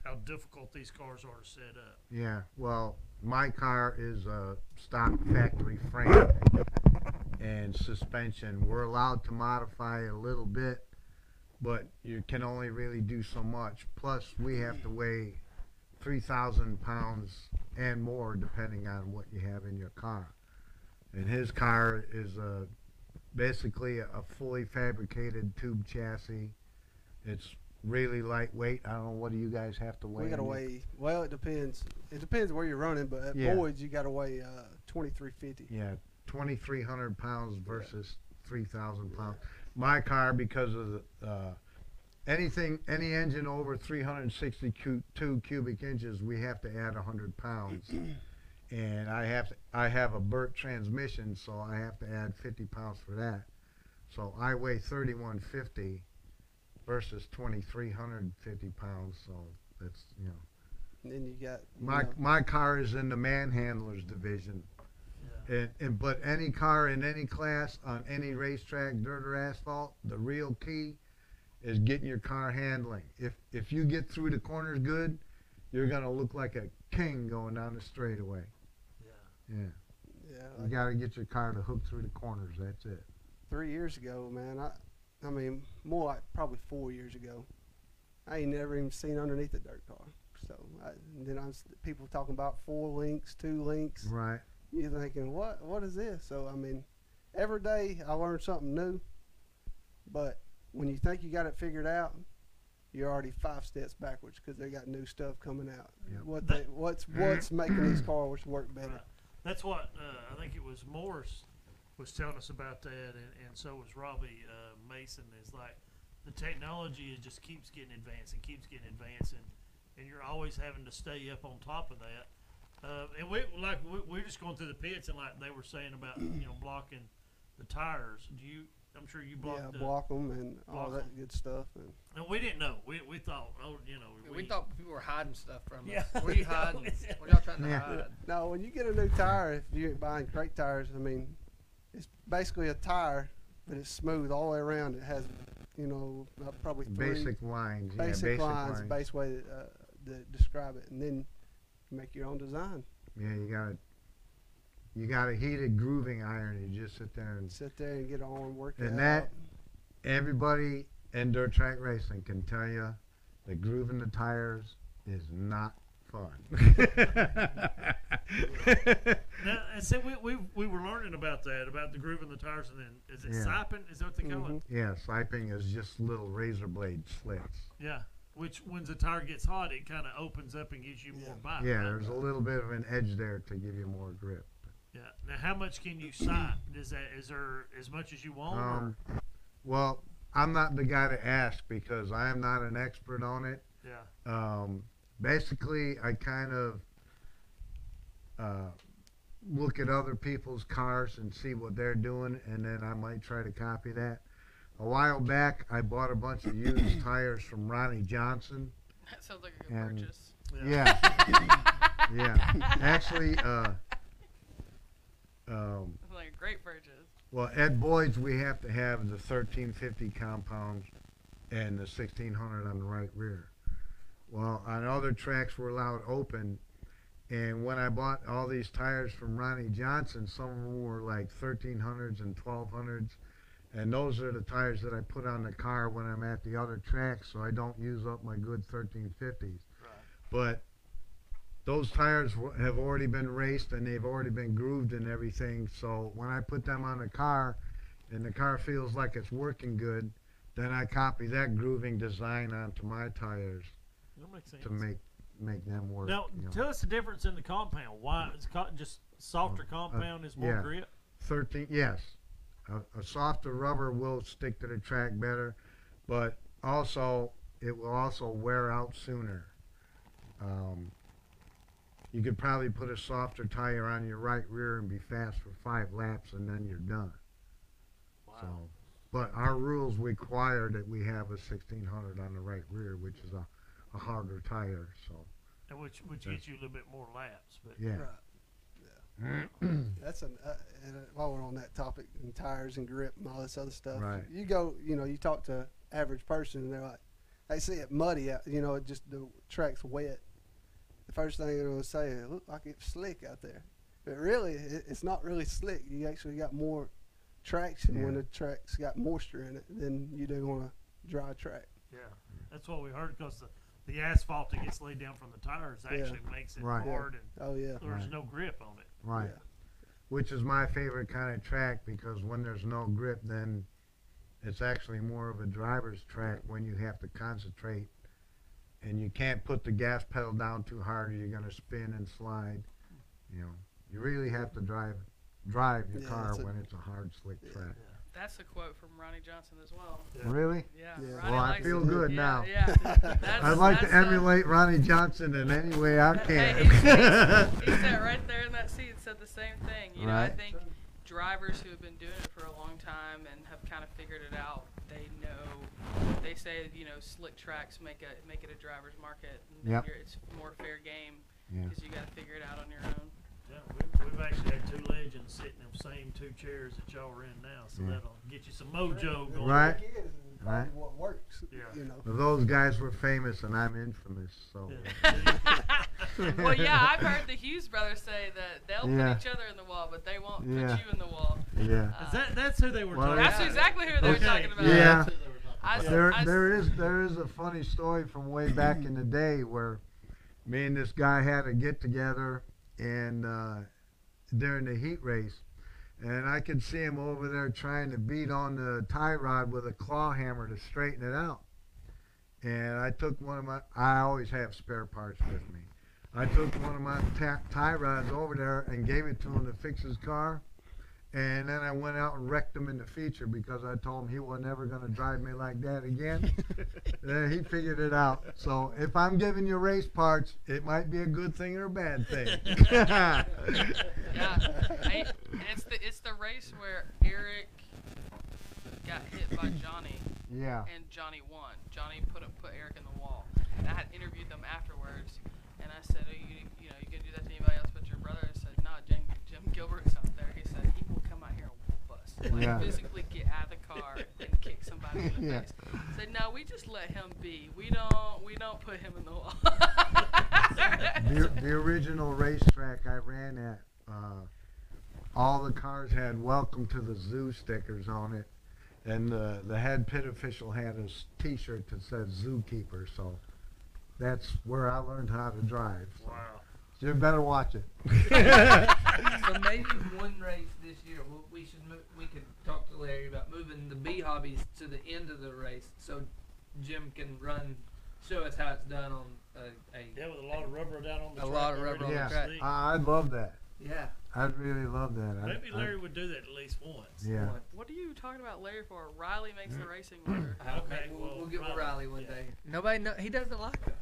how difficult these cars are to set up. Yeah, well, my car is a stock factory frame and suspension. We're allowed to modify it a little bit, but you can only really do so much. Plus, we have to weigh 3,000 pounds and more depending on what you have in your car. And his car is basically a fully fabricated tube chassis. It's really lightweight. I don't know, what do you guys have to weigh? We gotta in it? weigh. Well, it depends. It depends where you're running, but at Yeah. Boyd's you gotta weigh 2,350. Yeah, 2,300 pounds versus 3,000 pounds. My car, because of the any engine over 362 cubic inches, we have to add 100 pounds. And I have a Burt transmission, so I have to add 50 pounds for that. So I weigh 3,150 versus 2,350 pounds. So that's, you know. And then you got My car is in the manhandlers division. Yeah. But any car in any class on any racetrack, dirt or asphalt, the real key is getting your car handling. If you get through the corners good, you're gonna look like a king going down the straightaway. Yeah. Yeah, yeah. you Like gotta get your car to hook through the corners. That's it. 3 years ago, man. I mean, more like probably 4 years ago. I ain't never even seen underneath a dirt car. So and then people talking about 4 links, 2 links. Right. You're thinking, what is this? So I mean, every day I learn something new. But when you think you got it figured out, you're already 5 steps backwards because they got new stuff coming out. Yep. What's making these cars work better? Right. That's what I think it was Morris was telling us about that, and so was Robbie Mason. Is like the technology just keeps getting advanced and keeps getting advanced, and you're always having to stay up on top of that. And we're just going through the pits, and like they were saying about blocking the tires. I'm sure you blocked. Yeah, block them and all block that 'em. good stuff. And We didn't know. We thought, We thought people were hiding stuff from Yeah. us. What are you hiding? What y'all trying to Yeah. hide? no, when you get a new tire, if you're buying crate tires, I mean, it's basically a tire, but it's smooth all the way around. It has, probably 3 Basic lines. basic lines, base way to describe it, and then you make your own design. Yeah, you got a heated grooving iron. You just sit there and Sit there and get on, work And it that- out. everybody in dirt track racing can tell you that grooving the tires is not fun. Now, and so we were learning about that, about the groove in the tires, and then is it Yeah. siping? Is that what they call it? Yeah, siping is just little razor blade slits. Yeah. Which, when the tire gets hot, it kind of opens up and gives you more bite. Yeah, right? there's a little bit of an edge there to give you more grip. Yeah. Now, how much can you sipe? Is there as much as you want? Or? Well, I'm not the guy to ask because I am not an expert on it. Yeah. Basically, I kind of look at other people's cars and see what they're doing, and then I might try to copy that. A while back, I bought a bunch of used tires from Ronnie Johnson. That sounds like a good And- purchase. Yeah. Yeah. Actually, Sounds like a great purchase. well, at Boyd's, we have to have the 1350 compound and the 1600 on the right rear. Well, on other tracks, we're allowed open. And when I bought all these tires from Ronnie Johnson, some of them were like 1300s and 1200s. And those are the tires that I put on the car when I'm at the other tracks, so I don't use up my good 1350s. Right. But those tires have already been raced and they've already been grooved and everything. So when I put them on the car and the car feels like it's working good, then I copy that grooving design onto my tires That makes sense. to make them work. Now, you know. tell us the difference in the compound. Why is just softer compound is more yeah. grip? 13, yes. A softer rubber will stick to the track better, but also it will also wear out sooner. You could probably put a softer tire on your right rear and be fast for 5 laps and then you're done. Wow. So, but our rules require that we have a 1600 on the right rear, which is a harder tire. So, And which gets you a little bit more laps. But yeah. Right. That's and while we're on that topic and tires and grip and all this other stuff, Right. you go, you talk to average person and they're like, they see it muddy out, it just the track's wet. The first thing they're gonna say, it look like it's slick out there, but really, it's not really slick. You actually got more traction when Yeah. the track's got moisture in it than you do on a dry track. Yeah, that's what we heard because the asphalt that gets laid down from the tires actually makes it Right. hard and Oh yeah. there's Right. no grip on it. Right. Yeah. Which is my favorite kind of track because when there's no grip, then it's actually more of a driver's track when you have to concentrate and you can't put the gas pedal down too hard or you're going to spin and slide. You really have to drive your Yeah, car it's a- when it's a hard, slick Yeah. track. That's a quote from Ronnie Johnson as well. Yeah. Really? Yeah. Yeah. Ronnie Well, I likes feel it. good yeah, now. Yeah. I'd like to that's, emulate Ronnie Johnson in any way I can. Hey, he sat right there in that seat and said the same thing. You know, I Right. think drivers who have been doing it for a long time and have kind of figured it out, they know. They say, slick tracks make it a driver's market, and Yep. it's more fair game Yeah. because you got to figure it out on your own. Yeah, we've actually had two legends sitting in the same two chairs that y'all are in now, so Yeah. that'll get you some mojo going. Right. It is, and Right. probably what works. Yeah. Well, those guys were famous and I'm infamous, so. Yeah. Well, yeah, I've heard the Hughes brothers say that they'll Yeah. put each other in the wall, but they won't Yeah. put you in the wall. Yeah. That's who they were Well, talking That's about. exactly who they were Okay. talking about. Yeah. That's who they were talking I about. s- There is a funny story from way back in the day where me and this guy had a get together and during the heat race, and I could see him over there trying to beat on the tie rod with a claw hammer to straighten it out. And I took I always have spare parts with me. I took one of my tie rods over there and gave it to him to fix his car. And then I went out and wrecked him in the feature because I told him he was never going to drive me like that again. Then he figured it out. So if I'm giving you race parts, it might be a good thing or a bad thing. Yeah, it's the race where Eric got hit by Johnny Yeah. and Johnny won. Johnny put Eric in the wall, and I had interviewed them afterwards, and I said, you gonna do that to anybody else but your brother? I said, nah, Jim Gilbert's out there. He said he will come out here and whoop us, like Yeah. physically get out of the car and kick somebody in the Yeah. face. I said, no, we just let him be. We don't put him in the wall. The original racetrack I ran at, all the cars had "Welcome to the Zoo" stickers on it, and the head pit official had a T-shirt that said "Zookeeper." So that's where I learned how to drive. So Wow. you better watch it. So maybe one race this year, we could talk to Larry about moving the B hobbies to the end of the race, so Jim can show us how it's done on Yeah, with a lot of rubber down on the A track. lot of already rubber on the on track. seat. I'd love that. yeah. I'd really love that. Maybe Larry would do that at least once. Yeah. What are you talking about Larry for? Riley makes the racing better. Okay, we'll get with Riley, Riley one yeah. day. Nobody know he doesn't like us.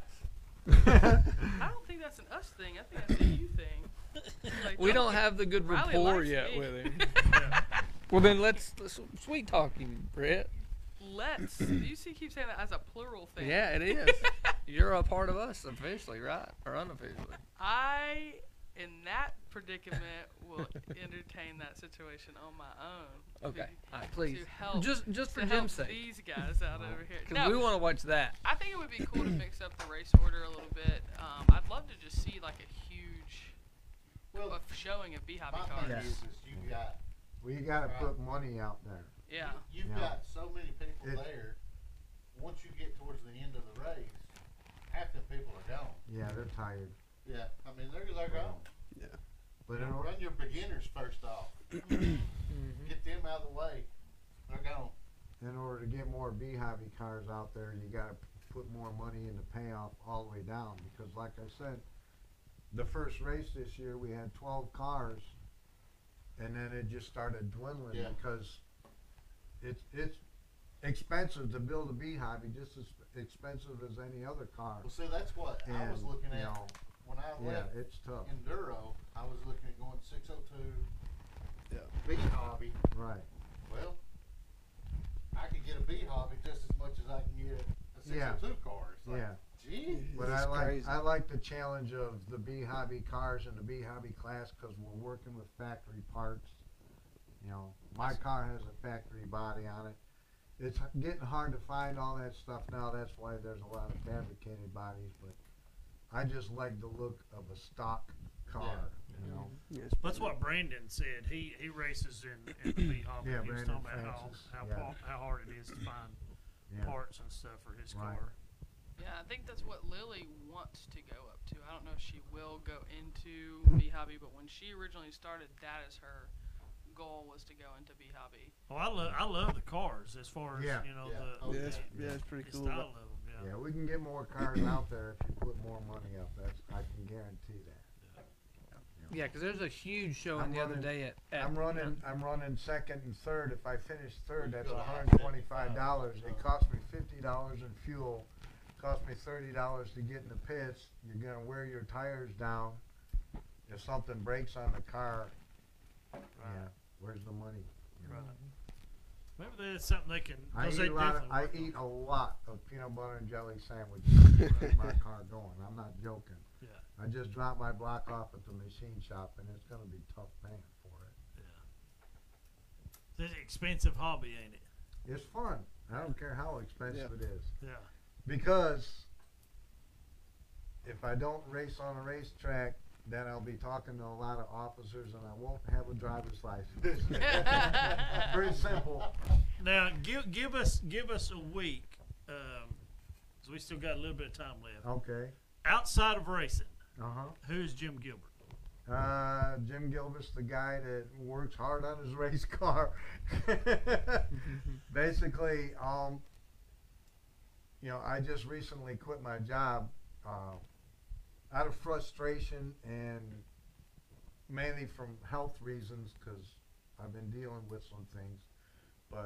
I don't think that's an us thing. I think that's a you thing. Like, We don't have the good Riley rapport likes yet me. with him. Yeah. Well, then let's sweet talk him, Brett. Let's. You keep saying that as a plural thing. Yeah, it is. You're a part of us officially, right? Or unofficially? I, in that predicament, will entertain that situation on my own. Okay. To, All right, please. To help. Just for to help Jim's sake. these guys out over here. Because we want to watch that. I think it would be cool to mix up the race order a little bit. I'd love to just see like a huge Well, showing of B my hobby thing cars. is you got Well, you got to put money out there. Yeah. you've Yeah. got so many people It- there. Once you get towards the end of the race, half the people are gone. Yeah, they're tired. Yeah, I mean they're gone. But You know, run your beginners first off. Mm-hmm. Get them out of the way. They're gone. in order to get more B hobby cars out there, you got to put more money in the payoff all the way down. Because, like I said, the first race this year we had 12 cars, and then it just started dwindling Yeah. because it's expensive to build a B hobby, just as expensive as any other car. Well, see, that's what I was And, looking you at know, when I yeah, left it's tough. Enduro. I was looking at going 602 Yeah. B hobby. Right. Well, I could get a B hobby just as much as I can get a 602 car. It's like, Yeah. gee. But It's crazy. I like the challenge of the B hobby cars and the B hobby class because we're working with factory parts. You know, my car has a factory body on it, it's getting hard to find all that stuff now. That's why there's a lot of fabricated bodies. But I just like the look of a stock car. You know. Yes, That's what Brandon said. He races in the B hobby. Yeah, he was Brandon talking about Francis. how Yeah. how hard it is to find Yeah. parts and stuff for his Right. car. Yeah, I think that's what Lily wants to go up to. I don't know if she will go into B Hobby, but when she originally started, that is her goal, was to go into B Hobby. Oh, I love the cars as far as Yeah. you know Yeah. the Oh, yeah, the, it's pretty the cool. style of them. Yeah. Yeah, we can get more cars out there if you put more money up. That's I can guarantee that. Yeah, because there's a huge showing I'm the other running- day at I'm running second and third. If I finish third, that's Good. $125. It cost me $50 in fuel. Cost me $30 to get in the pits. You're gonna wear your tires down. If something breaks on the car, yeah, where's the money? You know? Right. Maybe that's something they can. I 'cause eat they a lot. definitely I work on eat it. a lot of peanut butter and jelly sandwiches to keep my car going. I'm not joking. Yeah. I just dropped my block off at the machine shop, and it's gonna be tough paying for it. It's an expensive hobby, ain't it? It's fun. I don't care how expensive it is. Yeah. Because if I don't race on a racetrack, then I'll be talking to a lot of officers and I won't have a driver's license. Very simple. Now give us a week. 'Cause we still got a little bit of time left. Okay. Outside of racing, Uh-huh. who's Jim Gilbert? Jim Gilbert's the guy that works hard on his race car. Basically, I just recently quit my job out of frustration and mainly from health reasons because I've been dealing with some things. But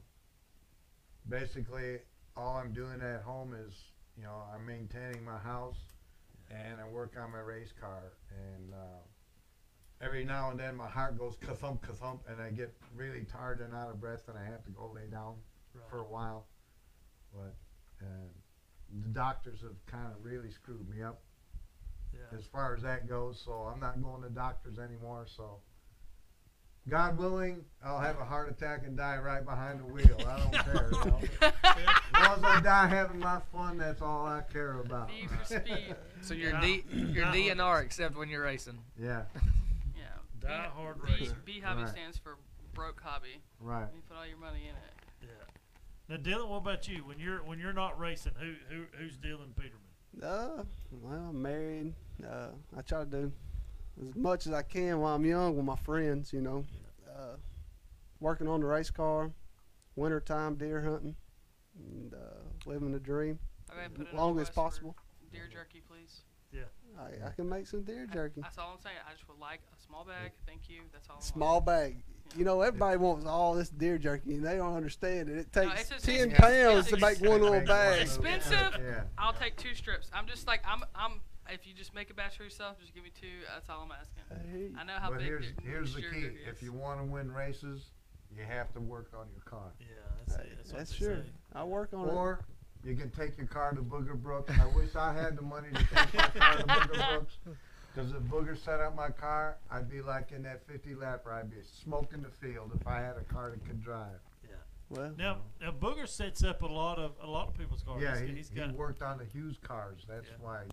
basically, all I'm doing at home is, I'm maintaining my house and I work on my race car. And every now and then my heart goes ka-thump, ka-thump, and I get really tired and out of breath and I have to go lay down for a while. But the doctors have kind of really screwed me up Yeah. as far as that goes, so I'm not going to doctors anymore. So God willing, I'll have a heart attack and die right behind the wheel. I don't care. As long as I die having my fun, that's all I care about. B for speed. So you're Nah. you're Nah. DNR except when you're racing. Yeah, Yeah. Die hard B, racer. B Hobby Right. stands for broke hobby. right. You put all your money in it. Yeah. Now, Dylan, what about you? When you're not racing, who's Dylan Peterman? Well, I'm married. I try to do as much as I can while I'm young with my friends, working on the race car, wintertime deer hunting, and living the dream I'll go ahead and put as in a long as request for possible. Deer jerky, please. I can make some deer jerky. That's all I'm saying. I just would like a small bag. Thank you. That's all. I want. Small bag. Everybody wants all this deer jerky, and they don't understand it. It No, takes it's just- 10 it's- pounds it's to make expensive. one little Make bag. Expensive? Yeah. I'll take 2 strips. I'm just like I'm. If you just make a batch for yourself, just give me 2. That's all I'm asking. I hear you. I know how But big. here's the deer key: jerky if is. you want to win races, you have to work on your car. Yeah, that's Hey, it. That's, that's what they sure. say. I work on it. Or you can take your car to Booger Brooks. I wish I had the money to take my car to Booger Brooks. Because if Booger set up my car, I'd be like in that 50 lapper. I'd be smoking the field if I had a car that could drive. Well, Now Booger sets up a lot of people's cars. Yeah, he's he got. worked on the Hughes cars. That's Yeah. why,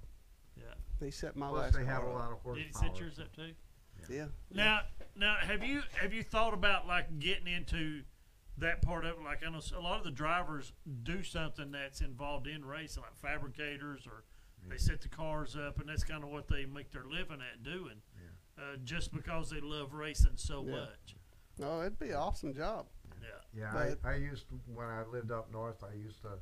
they set my Plus last they have car a up. lot of horsepower. Did he set yours up too? Yeah. Now, have you thought about like getting into that part of it? Like I know a lot of the drivers do something that's involved in racing, like fabricators, or they set the cars up, and that's kind of what they make their living at doing. Just because they love racing so Yeah. much. Oh, it'd be an awesome job. Yeah, But- I used to, when I lived up north, I used to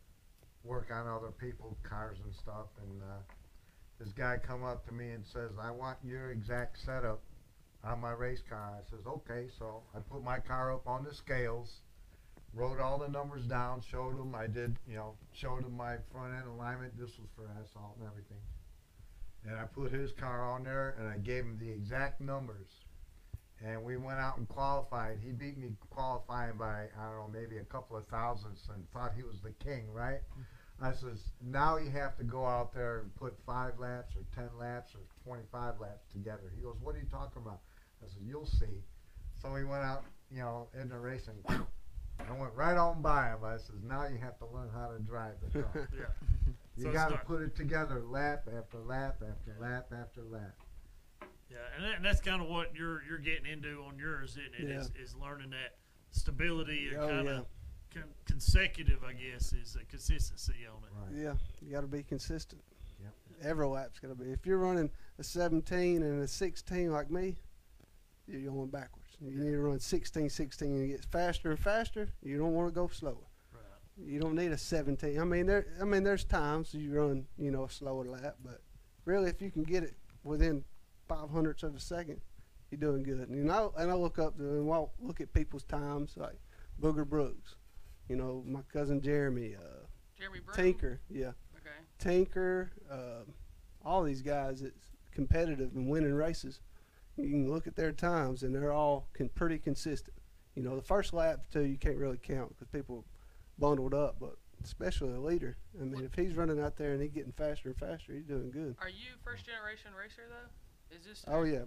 work on other people's cars and stuff, and this guy come up to me and says, I want your exact setup on my race car. I says, okay, so I put my car up on the scales, wrote all the numbers down, showed him, showed him my front end alignment, this was for asphalt and everything. And I put his car on there, and I gave him the exact numbers. And we went out and qualified. He beat me qualifying by, I don't know, maybe a couple of thousandths and thought he was the king, right? I says, now you have to go out there and put 5 laps or 10 laps or 25 laps together. He goes, what are you talking about? I said, you'll see. So we went out, in the racing, and I went right on by him. I says, now you have to learn how to drive the car. Yeah. You So it's got to not- put it together lap after lap after lap after lap. Yeah, and that's kind of what you're getting into on yours, isn't it? Yeah. Is learning that stability and Oh, kind yeah. of consecutive, I guess, is a consistency on it. Right. Yeah, you got to be consistent. Yep. Every lap's got to be. If you're running a 17 and a 16 like me, you're going backwards. You need to run 16, 16 and get faster and faster. You don't want to go slower. Right. You don't need a 17. I mean, there's times you run, a slower lap, but really, if you can get it within 0.05 of a second, you're doing good. And I look up and I'll look at people's times like Booger Brooks, my cousin Jeremy, Jeremy Broom. Tinker, yeah. Okay. Tinker, all these guys that's competitive and winning races, you can look at their times and they're all pretty consistent. The first lap too, you can't really count because people bundled up, but especially a leader. I mean, if he's running out there and he's getting faster and faster, he's doing good. Are you first generation racer though? Is this? Oh yeah,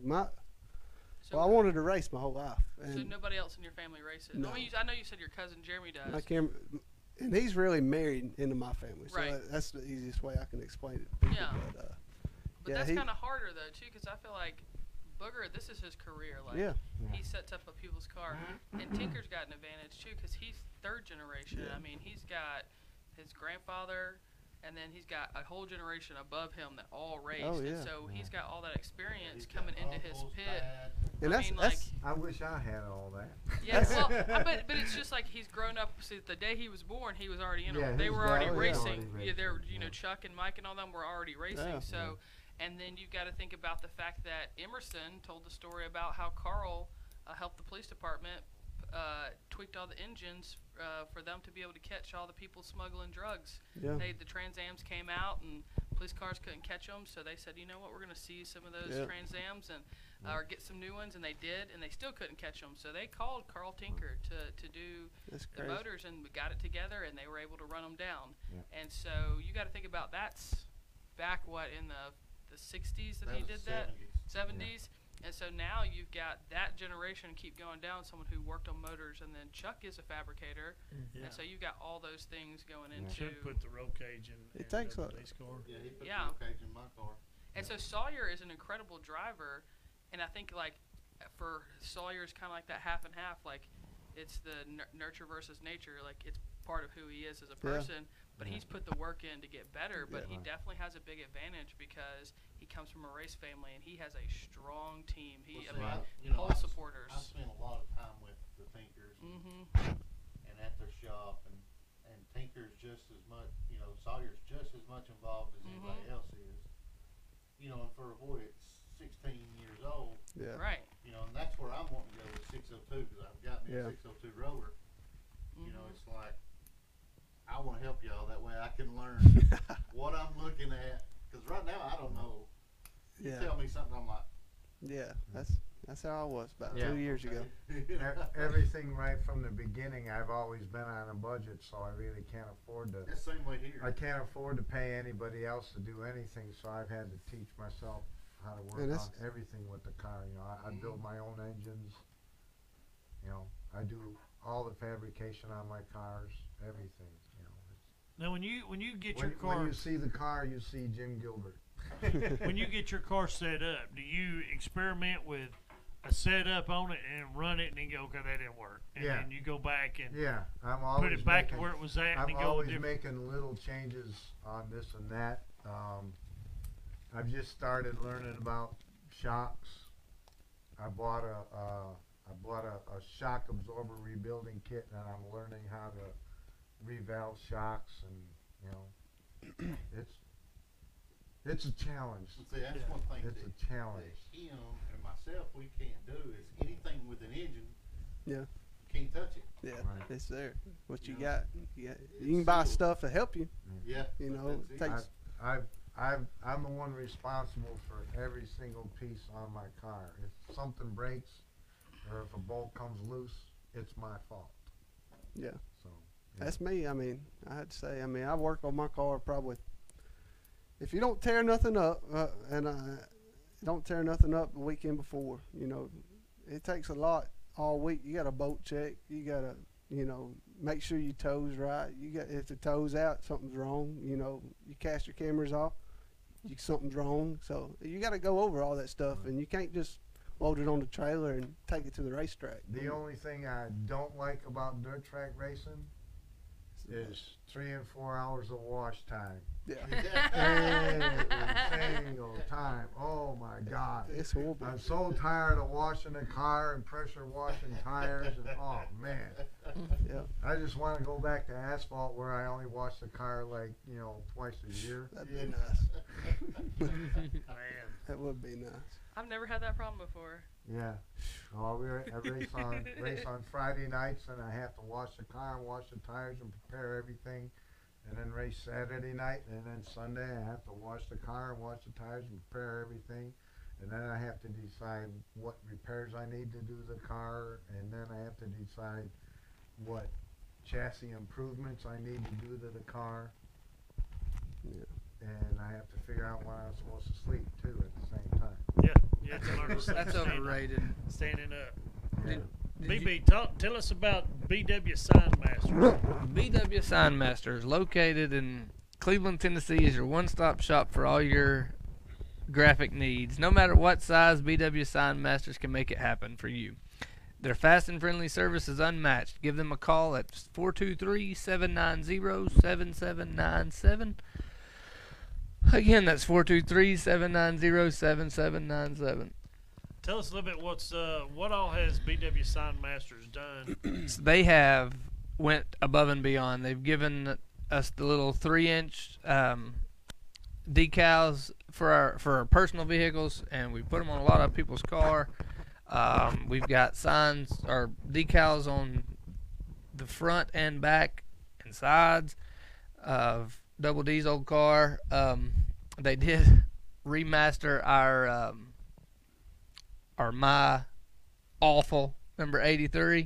So, well, I wanted to race my whole life, so and nobody else in your family races. No. I know you said your cousin Jeremy does. I can't. And he's really married into my family, so Right. that's the easiest way I can explain it to people. Yeah. But, But yeah, that's he- kind of harder though too, because I feel like Booger, this is his career. Like yeah, he sets up a people's car, and Tinker's got an advantage too, because he's third generation. Yeah. I mean, he's got his grandfather, and then he's got a whole generation above him that all raced. Oh, And yeah. so he's got all that experience He's coming got into his uncles, pit. dad. and I that's mean, that's I wish I had all that. Yeah, well, but it's just like he's grown up. See, the day he was born, he was already in. Yeah, They he's were got- already oh, yeah. racing. Already Yeah, they're racing, yeah. Chuck and Mike and all them were already racing. Yeah. So, and then you've got to think about the fact that Emerson told the story about how Carl helped the police department tweaked all the engines for them to be able to catch all the people smuggling drugs. yeah. The Trans Ams came out and police cars couldn't catch them, so they said, you know what, we're going to seize some of those Yeah. Trans Ams and or get some new ones, and they did, and they still couldn't catch them. So they called Carl Tinker to do That's the crazy. motors, and we got it together, and they were able to run them down. Yeah. And so you got to think about that's back in the 60s that he was did the that, 70s. 70s. And so now you've got that generation keep going down, someone who worked on motors, and then Chuck is a fabricator, Yeah. and so you've got all those things going Yeah. into. Should put the roll cage in. It takes a- police car. Yeah, he put Yeah. the roll cage in my car. And so Sawyer is an incredible driver, and I think like for Sawyer is kind of like that half and half. Like it's the nurture versus nature. Like it's part of who he is as a person. But he's put the work in to get better. But he Right. definitely has a big advantage because he comes from a race family and he has a strong team. He, Well, I see, mean, whole I supporters. spent a lot of time with the Tinkers Mm-hmm. and at their shop, and Tinker's just as much, Sawyer's just as much involved as anybody Mhm. else is. And for a boy that's 16 years old, Yeah. Right. and that's where I'm wanting to go with 602 because I've got me Yeah. a 602 roller. Mhm. It's like I want to help y'all that way I can learn what I'm looking at, because right now I don't know. You Yeah. tell me something, I'm like, Yeah. That's how I was about Yeah. 2 years ago. Everything right from the beginning, I've always been on a budget, so I really can't afford to. That's the same way here. I can't afford to pay anybody else to do anything, so I've had to teach myself how to work And on that's- everything with the car. I build my own engines. I do all the fabrication on my cars, everything. Now, when you get When, your car, when you see the car, you see Jim Gilbert. when you get your car set up, do you experiment with a setup on it and run it and then go, okay, that didn't work, and Yeah. then you go back and Yeah, I'm always put it back making, to where it was at and I'm then go always different. making little changes on this and that. I've just started learning about shocks. I bought a shock absorber rebuilding kit, and I'm learning how to revalve shocks, and it's a challenge. See, that's Yeah. one thing It's that, a challenge. that him and myself we can't do is anything with an engine. Yeah. Can't touch it. Yeah. Right. It's there. What you Yeah. got? You can buy sealed. stuff to help you. Yeah. You but know, that's it it. takes. I'm the one responsible for every single piece on my car. If something breaks or if a bolt comes loose, it's my fault. Yeah. So That's me. I mean, I'd say. I mean, I work on my car probably. If you don't tear nothing up, don't tear nothing up the weekend before, it takes a lot all week. You got a bolt check. You got to, You know, make sure your toes right. If the toes out, something's wrong. You know, you cast your cameras off, something's wrong. So you got to go over all that stuff, and you can't just load it on the trailer and take it to the racetrack. The only thing I don't like about dirt track racing is 3 and 4 hours of wash time. Yeah, Every single time. Oh my God. it's horrible. I'm so tired of washing the car and pressure washing tires, and oh man. Yeah, I just want to go back to asphalt where I only wash the car twice a year. that'd be nice. Man. That would be nice. I've never had that problem before. Yeah. Oh, I race on Friday nights, and I have to wash the car, wash the tires, and prepare everything, and then race Saturday night, and then Sunday I have to wash the car and wash the tires and prepare everything, and then I have to decide what repairs I need to do to the car, and then I have to decide what chassis improvements I need to do to the car. Yeah. And I have to figure out when I'm supposed to sleep too at the same time. Yeah, to learn to That's stand- overrated. Standing up. Yeah. BB, tell us about BW Sign Masters. BW Sign Masters, located in Cleveland, Tennessee, is your one-stop shop for all your graphic needs. No matter what size, BW Sign Masters can make it happen for you. Their fast and friendly service is unmatched. Give them a call at 423-790-7797. Again, that's 423-790-7797. Tell us a little bit what all has BW Sign Masters done. So they have went above and beyond. They've given us the little 3-inch decals for our personal vehicles, and we put them on a lot of people's car. We've got signs or decals on the front and back and sides of Double D's old car. They did remaster our My Awful number 83.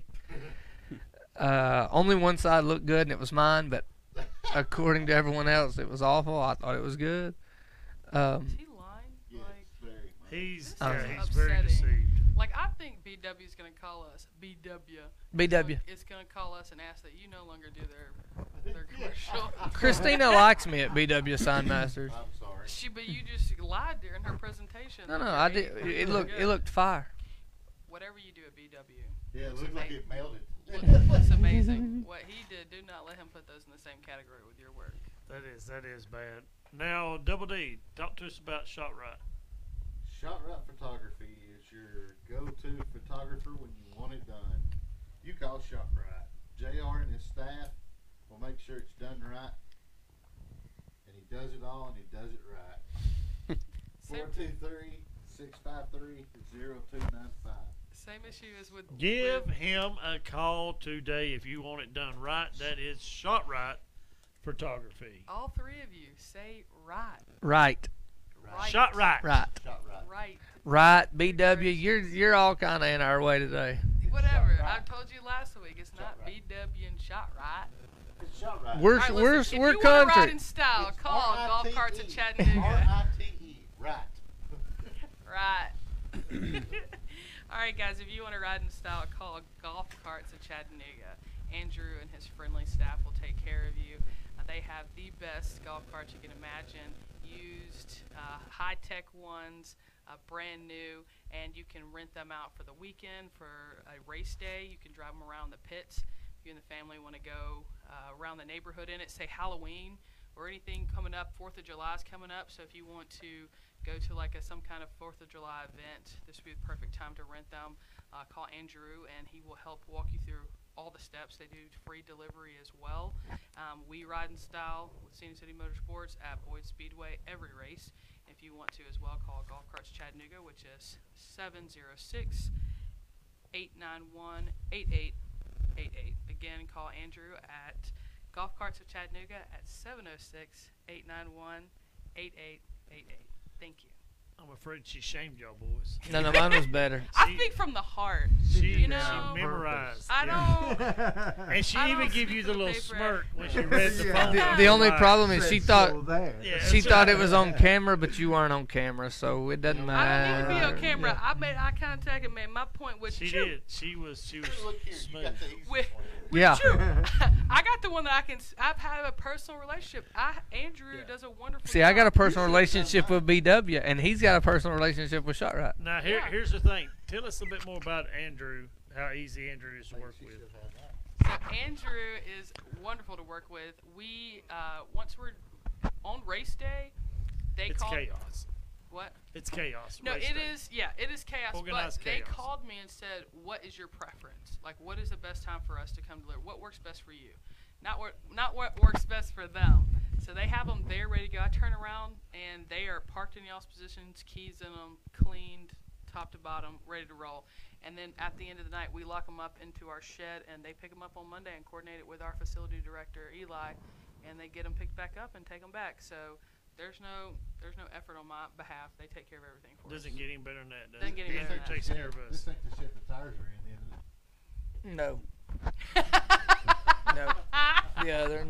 Only one side looked good, and it was mine, but according to everyone else, it was awful. I thought it was good. Is he lying? Yes, Like, very much. He's This is he's very upsetting. deceived. like I think BW's gonna call us BW. BW. It's gonna call us and ask that you no longer do their commercial. Christina likes me at BW Sign Masters. I'm sorry. But you just lied during her presentation. No, Like, I your did. meeting It was looked good. it looked fire. Whatever you do at BW Yeah, it looked like it melted. looks amazing. What he did, do not let him put those in the same category with your work. That is bad. Now, Double D, talk to us about ShotRite. ShotRite Photography is your go-to photographer when you want it done. You call ShotRite. JR and his staff will make sure it's done right. And he does it all, and he does it right. 423-653-0295. Same issue as with Give him a call today if you want it done right. That is ShotRite Photography. all three of you. Say right. Right, Right. ShotRite. right, ShotRite. Right. right. BW, you're all kind of in our way today. Whatever. Shot right. I told you last week. It's not Shot right. BW and shot right. It's ShotRite. We're All right, we're listen, we're if you wanna ride country. in style, It's call Golf R-I-T-E. Carts of Chattanooga. R-I-T-E. Right. Right. All right, guys. If you want to ride in style, call Golf Carts of Chattanooga. Andrew and his friendly staff will take care of you. They have the best golf carts you can imagine. Used, high-tech ones, brand new, and you can rent them out for the weekend for a race day. You can drive them around the pits. If you and the family want to go around the neighborhood in it, say Halloween or anything coming up. 4th of July is coming up, so if you want to go to like some kind of 4th of July event, this would be the perfect time to rent them. Call Andrew, and he will help walk you through all the steps. They do free delivery as well. We ride in style with Scenic City Motorsports at Boyd Speedway every race. If you want to as well, call Golf Carts Chattanooga, which is 706-891-8888. Again, call Andrew at Golf Carts of Chattanooga at 706-891-8888. Thank you. I'm afraid she shamed y'all boys. No, mine was better. I speak from the heart. She, You know, she memorized. I And she I even don't gave you the speak little the paper. smirk when she read the Yeah. phone. The only Right. problem is she Said thought still there. Yeah. she that's thought right. it was on camera, but you weren't on camera, so it doesn't I don't matter. need to be on camera. Yeah. I made eye contact and made my point with She you. did. She was Look here, you smooth. got the easy With- one. Yeah. I got the one that I've had a personal relationship. Andrew Yeah. does a wonderful See, I got a job. personal relationship with BW, and he's got a personal relationship with ShotRite. Now Yeah. here's the thing. Tell us a bit more about Andrew. How easy Andrew is to work with. So Andrew is wonderful to work with. We once we're on race day, they It's called chaos. what? It's chaos. No, race it day. is. Yeah, it is chaos. Organized But they chaos. called me and said, "What is your preference? Like, what is the best time for us to come deliver? What works best for you? Not what works best for them." So they have them there ready to go. I turn around and they are parked in y'all's positions, keys in them, cleaned, top to bottom, ready to roll. And then at the end of the night, we lock them up into our shed, and they pick them up on Monday and coordinate it with our facility director, Eli, and they get them picked back up and take them back. So there's no effort on my behalf. They take care of everything for us. Doesn't get any better than that. Does Doesn't it? get any better than that. Takes care of us. This ain't the shit the tires are in, is it? No. No. The other.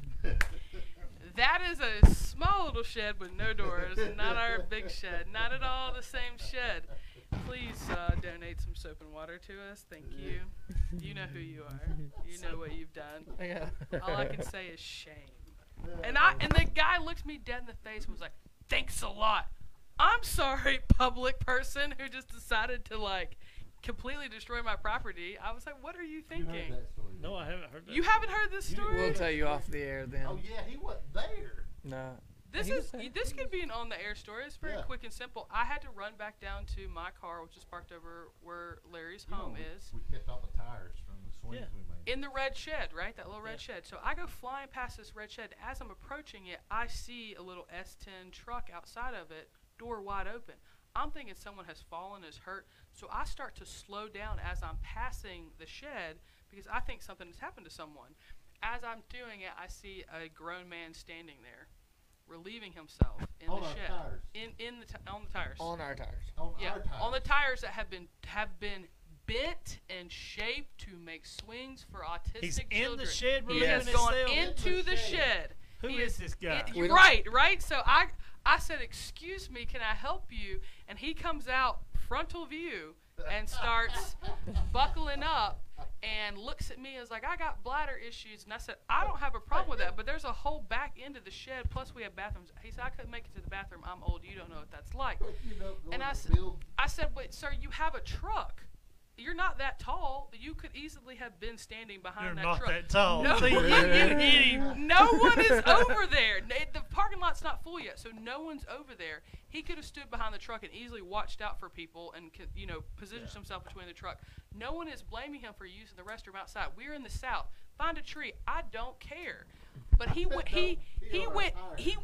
That is a small little shed with no doors, not our big shed. Not at all the same shed. Please donate some soap and water to us. Thank you. You know who you are. You know what you've done. Yeah. All I can say is shame. And the guy looked me dead in the face and was like, "Thanks a lot. I'm sorry, public person who just decided to like completely destroy my property." I was like, "What are you You heard thinking? that story, No, I didn't haven't heard that. You haven't heard this You didn't- story?" We'll tell you off the air then. Oh yeah, he wasn't there. No. This He was is there. this could be an on the air story. It's very Yeah. quick and simple. I had to run back down to my car, which is parked over where Larry's You know, home is, We kept all the tires from the swings Yeah. we made. in the red shed, right? That little red Yeah. shed. So I go flying past this red shed. As I'm approaching it, I see a little S10 truck outside of it, door wide open. I'm thinking someone has fallen, is hurt. So I start to slow down as I'm passing the shed because I think something has happened to someone. As I'm doing it, I see a grown man standing there, relieving himself in On the our shed. tires. On the tires. On our tires. On Yeah, our tires. on the tires that have been bent and shaped to make swings for autistic He's in children. the shed He relieving has gone himself. into the shed. Who He is this guy? We don't- Right. So I said, "Excuse me, can I help you?" And he comes out frontal view and starts buckling up and looks at me as like, "I got bladder issues." And I said, "I don't have a problem with that, but there's a whole back end of the shed, plus we have bathrooms." He said, "I couldn't make it to the bathroom. I'm old. You don't know what that's like." You know, going And I to said- build I said, "But sir, you have a truck. You're not that tall. You could easily have been standing behind You're that not truck." that tall. No, See, you hit him. no one is over there. The parking lot's not full yet, so no one's over there. He could have stood behind the truck and easily watched out for people and positioned himself between the truck. No one is blaming him for using the restroom outside. We're in the South. Find a tree. I don't care. But he went. He went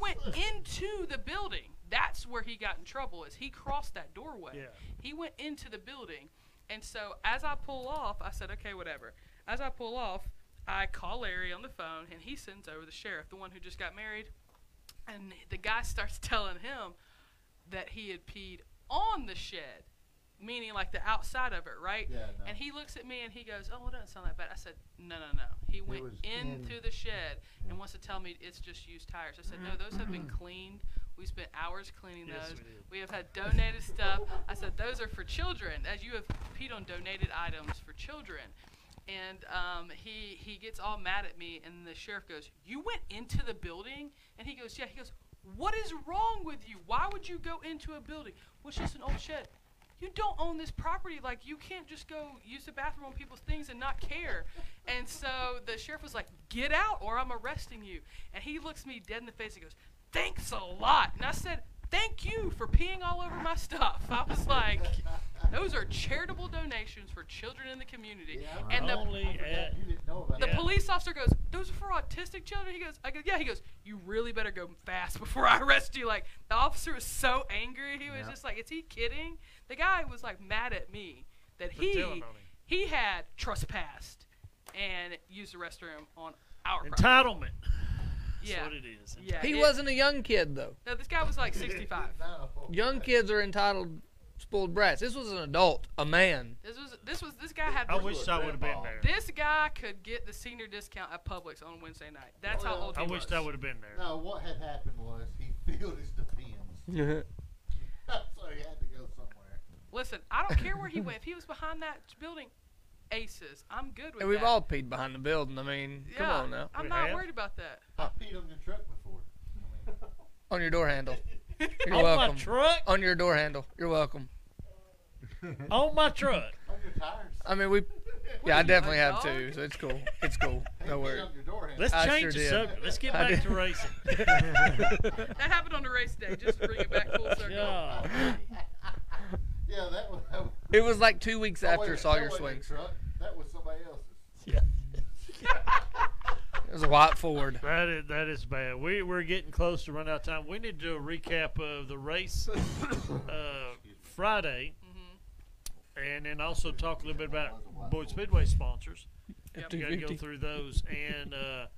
into the building. That's where he got in trouble. Is he crossed that doorway? Yeah. He went into the building. And so as I pull off, I said, "Okay, whatever." As I pull off, I call Larry on the phone, and he sends over the sheriff, the one who just got married. And the guy starts telling him that he had peed on the shed, meaning like the outside of it, right? Yeah, no. And he looks at me and he goes, "Oh, it doesn't sound that bad." I said, No. He went was into the shed and wants to tell me it's just used tires. I said, "No, those have been cleaned. We spent hours cleaning Yes, those. we did. We have had donated stuff." I said, "Those are for children, as you have peed on donated items for children." And he gets all mad at me, and the sheriff goes, "You went into the building?" And he goes, "Yeah." He goes, "What is wrong with you? Why would you go into a building? Well, it's just an old shed. You don't own this property. Like, you can't just go use the bathroom on people's things and not care." And so the sheriff was like, "Get out or I'm arresting you." And he looks me dead in the face and goes, "Thanks a lot." And I said, "Thank you for peeing all over my stuff." I was like, those are charitable donations for children in the community. Yeah, And the Only at you didn't know about the Yeah. police officer goes, "Those are for autistic children?" I go, "Yeah." He goes, "You really better go fast before I arrest you." Like, the officer was so angry. He was Yeah. just like, "Is he kidding?" The guy was like mad at me that For telling on him. he had trespassed and used the restroom on our property. Entitlement. That's Yeah. what it is. Yeah. He wasn't a young kid though. No, this guy was like 65. No. Young kids are entitled spoiled brats. This was an adult, a man. This guy had. I wish I would have been there. This guy could get the senior discount at Publix on Wednesday night. That's how old he I was. wished I would have been there. No, what had happened was he filled his Depends. So he had to go somewhere. Listen, I don't care where he went. If he was behind that building, aces. I'm good with And we've that. all peed behind the building. I mean, come Yeah, on now. I'm We not have? worried about that. I peed on your truck before. On your door handle. You're On welcome. my truck? On your door handle. You're welcome. On my truck. On your tires. I mean, we. What Yeah, are I you, definitely a have dog? too, so it's cool. It's cool. He No peed worries. on your door handle. Let's I change sure the did. subject. Let's get I back did. to racing. That happened on the race day. Just to bring it back full circle. God. Yeah, that was. It was like 2 weeks Oh, wait, after that Sawyer wasn't your Swings. truck. That was somebody else's. It was a white Ford. That is bad. We're getting close to run out of time. We need to do a recap of the race Friday, and then also talk a little bit about Boyd Speedway sponsors. Yep. We got to go through those, and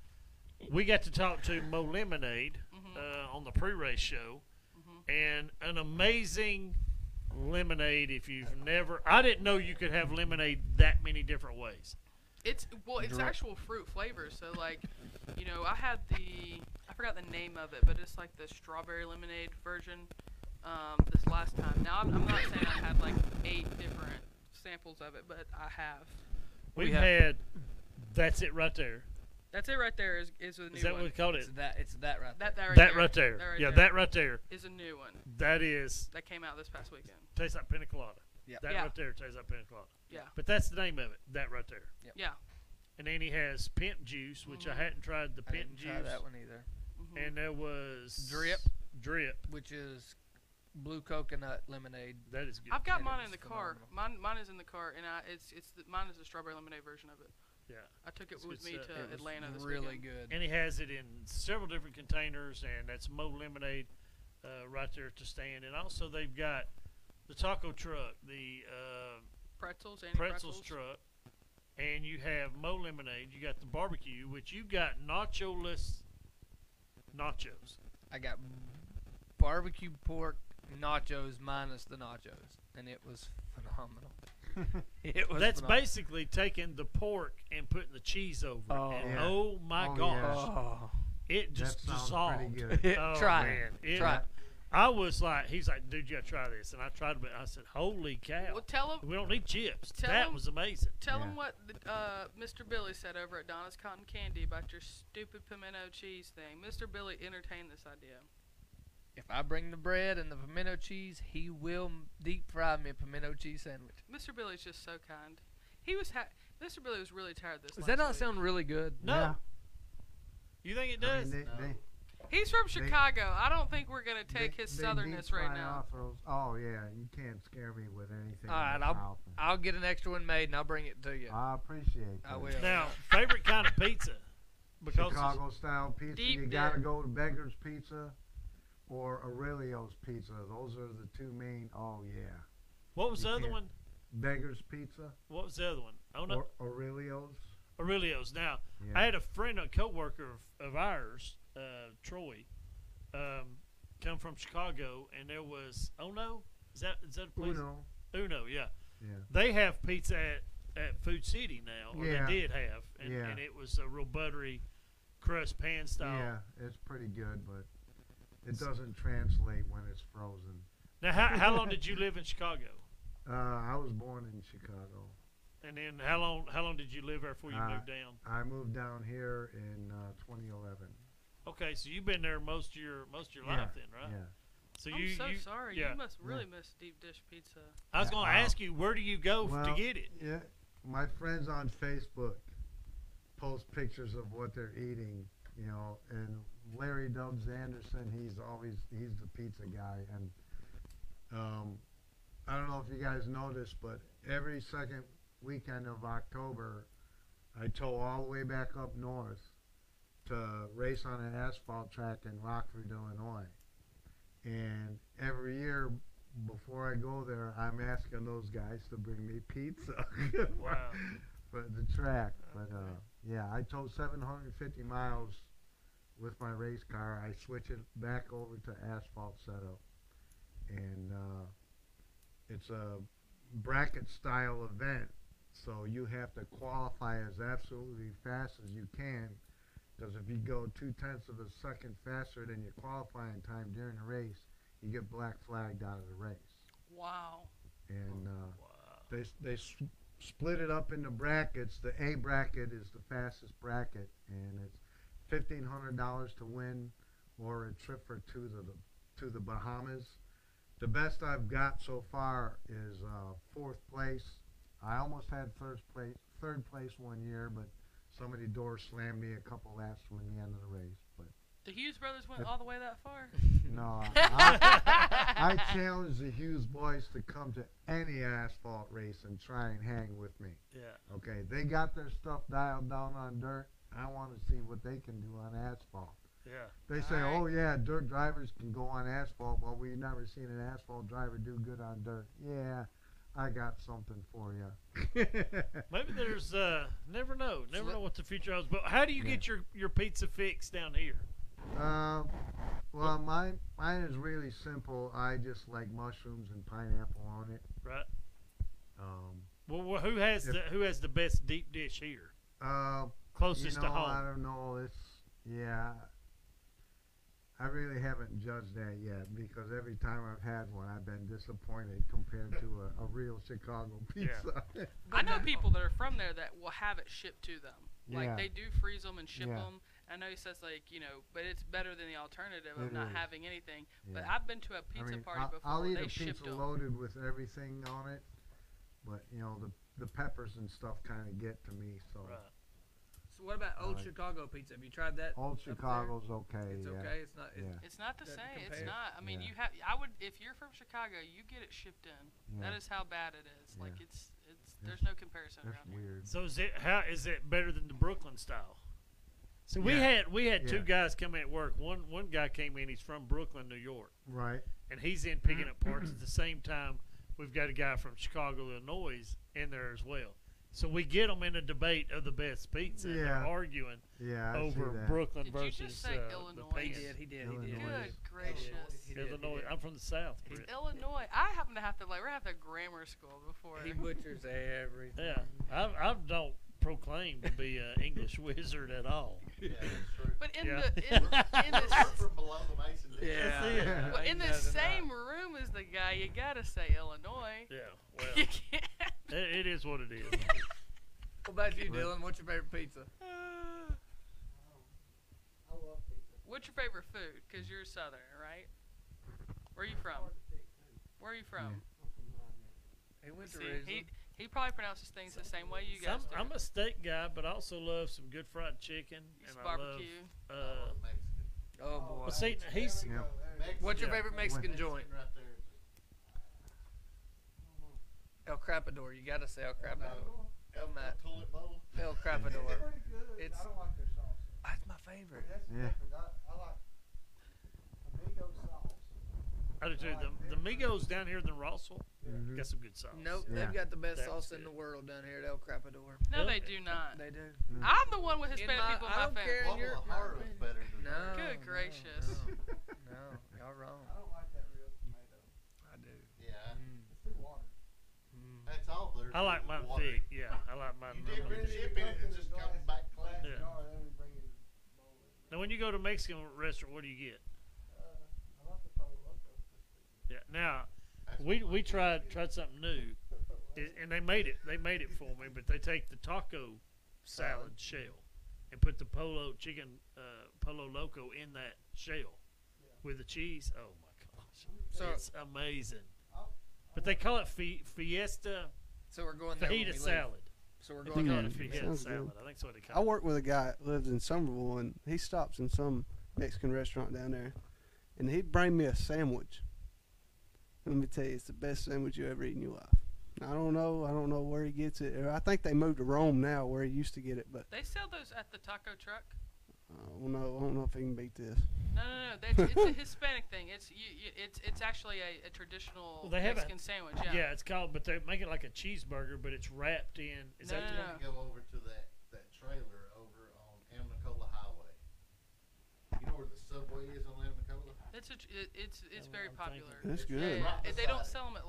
we got to talk to Mo Lemonade on the pre-race show, and an amazing lemonade. If you've never, I didn't know you could have lemonade that many different ways. It's actual fruit flavors. So like, I had I forgot the name of it, but it's like the strawberry lemonade version. This last time. Now I'm not saying I had like 8 different samples of it, but I have. We've had. That's it right there. That's it right there. Is a new Is that one. what we called it? It's that right there. That right That there. right there. That right Yeah, there that right there. is a new one That is that came out this past weekend. tastes like pina colada. Yeah. That Yeah. right there tastes like pina colada. Yeah. But that's the name of it. That right there. Yeah. And then he has pimp juice, which I hadn't tried the I pimp didn't juice. try that one either. And there was Drip, which is blue coconut lemonade. That is good. I've got And mine it in the was car. phenomenal. Mine is in the car, and mine is the strawberry lemonade version of it. Yeah. I took it It's with good me stuff. to It was Atlanta this really weekend. good. And he has it in several different containers, and that's Mo Lemonade right there to stand. And also they've got the taco truck, the Pretzels, pretzels truck, and you have Mo Lemonade. You got the barbecue, which you got nacho-less nachos. I got barbecue pork nachos minus the nachos, and it was phenomenal. It was. That's phenomenal. basically taking the pork and putting the cheese over Oh. it. And Yeah. oh my Oh, gosh, Oh. it just that sounds dissolved. pretty good. Oh, Try man. it. Try it. I was like, he's like, dude, you gotta try this, and I tried it. But I said, holy cow, Well, tell him we don't need chips. Tell That him- was amazing. Tell Yeah. him what Mr. Billy said over at Donna's Cotton Candy about your stupid pimento cheese thing. Mr. Billy entertained this idea. If I bring the bread and the pimento cheese, he will deep fry me a pimento cheese sandwich. Mr. Billy's just so kind. Mr. Billy was really tired this Does last that not week. sound really good? No, Yeah. you think it I does? mean, He's from Chicago. I don't think we're gonna take his they southernness deep right fry now. off those- oh yeah, you can't scare me with anything. All right, in the South. I'll get an extra one made and I'll bring it to you. I appreciate that. I will. Now, favorite kind of pizza? Because Chicago style pizza. Deep You gotta dip. go to Beggar's Pizza or Aurelio's Pizza. Those are the two main. Oh yeah, what was the you other can't- one? Beggar's Pizza What was the other one? Oh no, or Aurelio's. Aurelio's. Now, Yeah. I had a friend, a coworker of ours, Troy, come from Chicago, and there was is that a place? Uno, yeah. Yeah. They have pizza at Food City now, or Yeah. they did have, and, Yeah. and it was a real buttery crust pan style. Yeah, it's pretty good, but it doesn't translate when it's frozen. Now, how long did you live in Chicago? I was born in Chicago. And then how long did you live there before you moved down? I moved down here in 2011. Okay, so you've been there most of your Yeah, life then, right? Yeah. So I'm so sorry. Yeah. You must really miss deep dish pizza. I was going to Yeah. ask you, where do you go to Well, get it? Yeah, my friends on Facebook post pictures of what they're eating, and Larry Dubs Anderson, he's the pizza guy, and I don't know if you guys know this, but every second weekend of October, I tow all the way back up north to race on an asphalt track in Rockford, Illinois. And every year before I go there, I'm asking those guys to bring me pizza Wow. for the track. But yeah, I towed 750 miles with my race car. I switch it back over to asphalt setup, and it's a bracket style event, so you have to qualify as absolutely fast as you can. Because if you go 0.2 of a second faster than your qualifying time during the race, you get black flagged out of the race. Wow. And Wow. they split it up into brackets. The A bracket is the fastest bracket, and it's $1,500 to win, or a trip for to the Bahamas. The best I've got so far is 4th place. I almost had third place one year, but somebody door slammed me a couple laps from the end of the race. But The Hughes brothers went all the way that far? no, I challenge the Hughes boys to come to any asphalt race and try and hang with me. Yeah. Okay, they got their stuff dialed down on dirt. I want to see what they can do on asphalt. Yeah. They say, Alright. oh yeah, dirt drivers can go on asphalt. Well, we've never seen an asphalt driver do good on dirt. Yeah, I got something for you. Maybe there's never know what the future holds. But how do you Yeah. get your pizza fix down here? Well, mine is really simple. I just like mushrooms and pineapple on it. Right. Um, Well, who has the best deep dish here? Closest you know, to home. I don't know. I really haven't judged that yet, because every time I've had one, I've been disappointed compared to a real Chicago pizza. I know people that are from there that will have it shipped to them. Like Yeah. they do freeze them and ship Yeah. them. I know he says but it's better than the alternative of It not is. having anything. But Yeah. I've been to a pizza party before I'll where eat they a shipped pizza them. loaded with everything on it, but the peppers and stuff kind of get to me. So Right. So what about Old Right. Chicago pizza? Have you tried that? Old up there? Chicago's okay. It's yeah. okay. It's not. Yeah. It's not the Doesn't same. It's compare. not. I mean, Yeah. I would if you're from Chicago, you get it shipped in. Yeah. That is how bad it is. Like Yeah. it's there's no comparison That's around here. weird. So is it better than the Brooklyn style? So Yeah. we had two Yeah. guys come in at work. One guy came in. He's from Brooklyn, New York, Right. and he's in picking up parts. At the same time, we've got a guy from Chicago, Illinois, in there as well. So we get them in a debate of the best pizza. And Yeah. they're arguing Yeah. I over see that. Brooklyn Did you versus just say the Illinois? He pizza. did. He did. Illinois. Good gracious. He did, he Illinois. did. I'm from the South. He- Britt. Illinois. I happen to have to we're having a grammar school before. He butchers everything. Yeah, I don't proclaim to be an English wizard at all. Yeah, that's true. But in Yeah. the in We're the from below the Mason Dixon. Yeah. it. well, He in the does not. same room as the guy, you gotta say Illinois. Yeah, well, You can't. it is what it is. What about you, Dylan? What's your favorite pizza? I love pizza. What's your favorite food? Cause you're Southern, right? Where are you from? Where are you from? He went to See, Ridgeland. he probably pronounces things the same way you guys do. I'm a steak guy, but I also love some good fried chicken. It's And barbecue. I I love. love Mexican. Oh boy. Well, see, he's Yeah. Mexican. What's your Yeah. favorite Mexican joint? Right there. El Crapador. You gotta say El Crapador. El Mat. Toilet bowl. El Crapador. Pretty good. It's- I don't like their sauce. That's my favorite. That's the Yeah. difference. I like Amigo sauce. I do too. The Migos down here in Rossville Mhm. got some good sauce. Nope, Yeah. they've got the best That was sauce in good. the world down here at El Crapador. No, they do not. They do. I'm the one with In Hispanic my- people in I my don't family. care. Bottle you're- of Harlow's better than No. Good no, gracious. No, y'all wrong. I don't like that real tomato. I do. Yeah, It's too watery. that's all there. I like mine thick. Yeah, I like mine. You dip your chip in it, it just comes back clean. Yeah. Jar, then we bring it in a bowl. Now, when you go to a Mexican restaurant, what do you get? I like the Polo Loco. Yeah. Now, That's we what we my tried kids tried something new, and they made it for me. But they take the taco salad shell and put the Polo Loco in that shell with the cheese. Oh my gosh, So- it's amazing. But they call it Fiesta So we're going there when we Fajita leave. salad. So we're They going call there. it a Mm, Fajita sounds salad. good. I think that's what they I call it. work with a guy that lives in Somerville, and he stops in some Mexican restaurant down there, and he'd bring me a sandwich. Let me tell you, it's the best sandwich you ever eat in your life. I don't know where he gets it. I think they moved to Rome now, where he used to get it, but They sell those at the taco truck. I don't know if he can beat this. No. It's a Hispanic thing. It's actually a traditional Well, they have a- Mexican sandwich. Yeah, it's called, but they make it like a cheeseburger, but it's wrapped in. Is No, that no, the no. You go over to that trailer over on Amnicola Highway. You know where the Subway is on Amnicola? It's very I'm popular. thinking. That's Yeah, good. yeah. Right They don't beside sell them at like And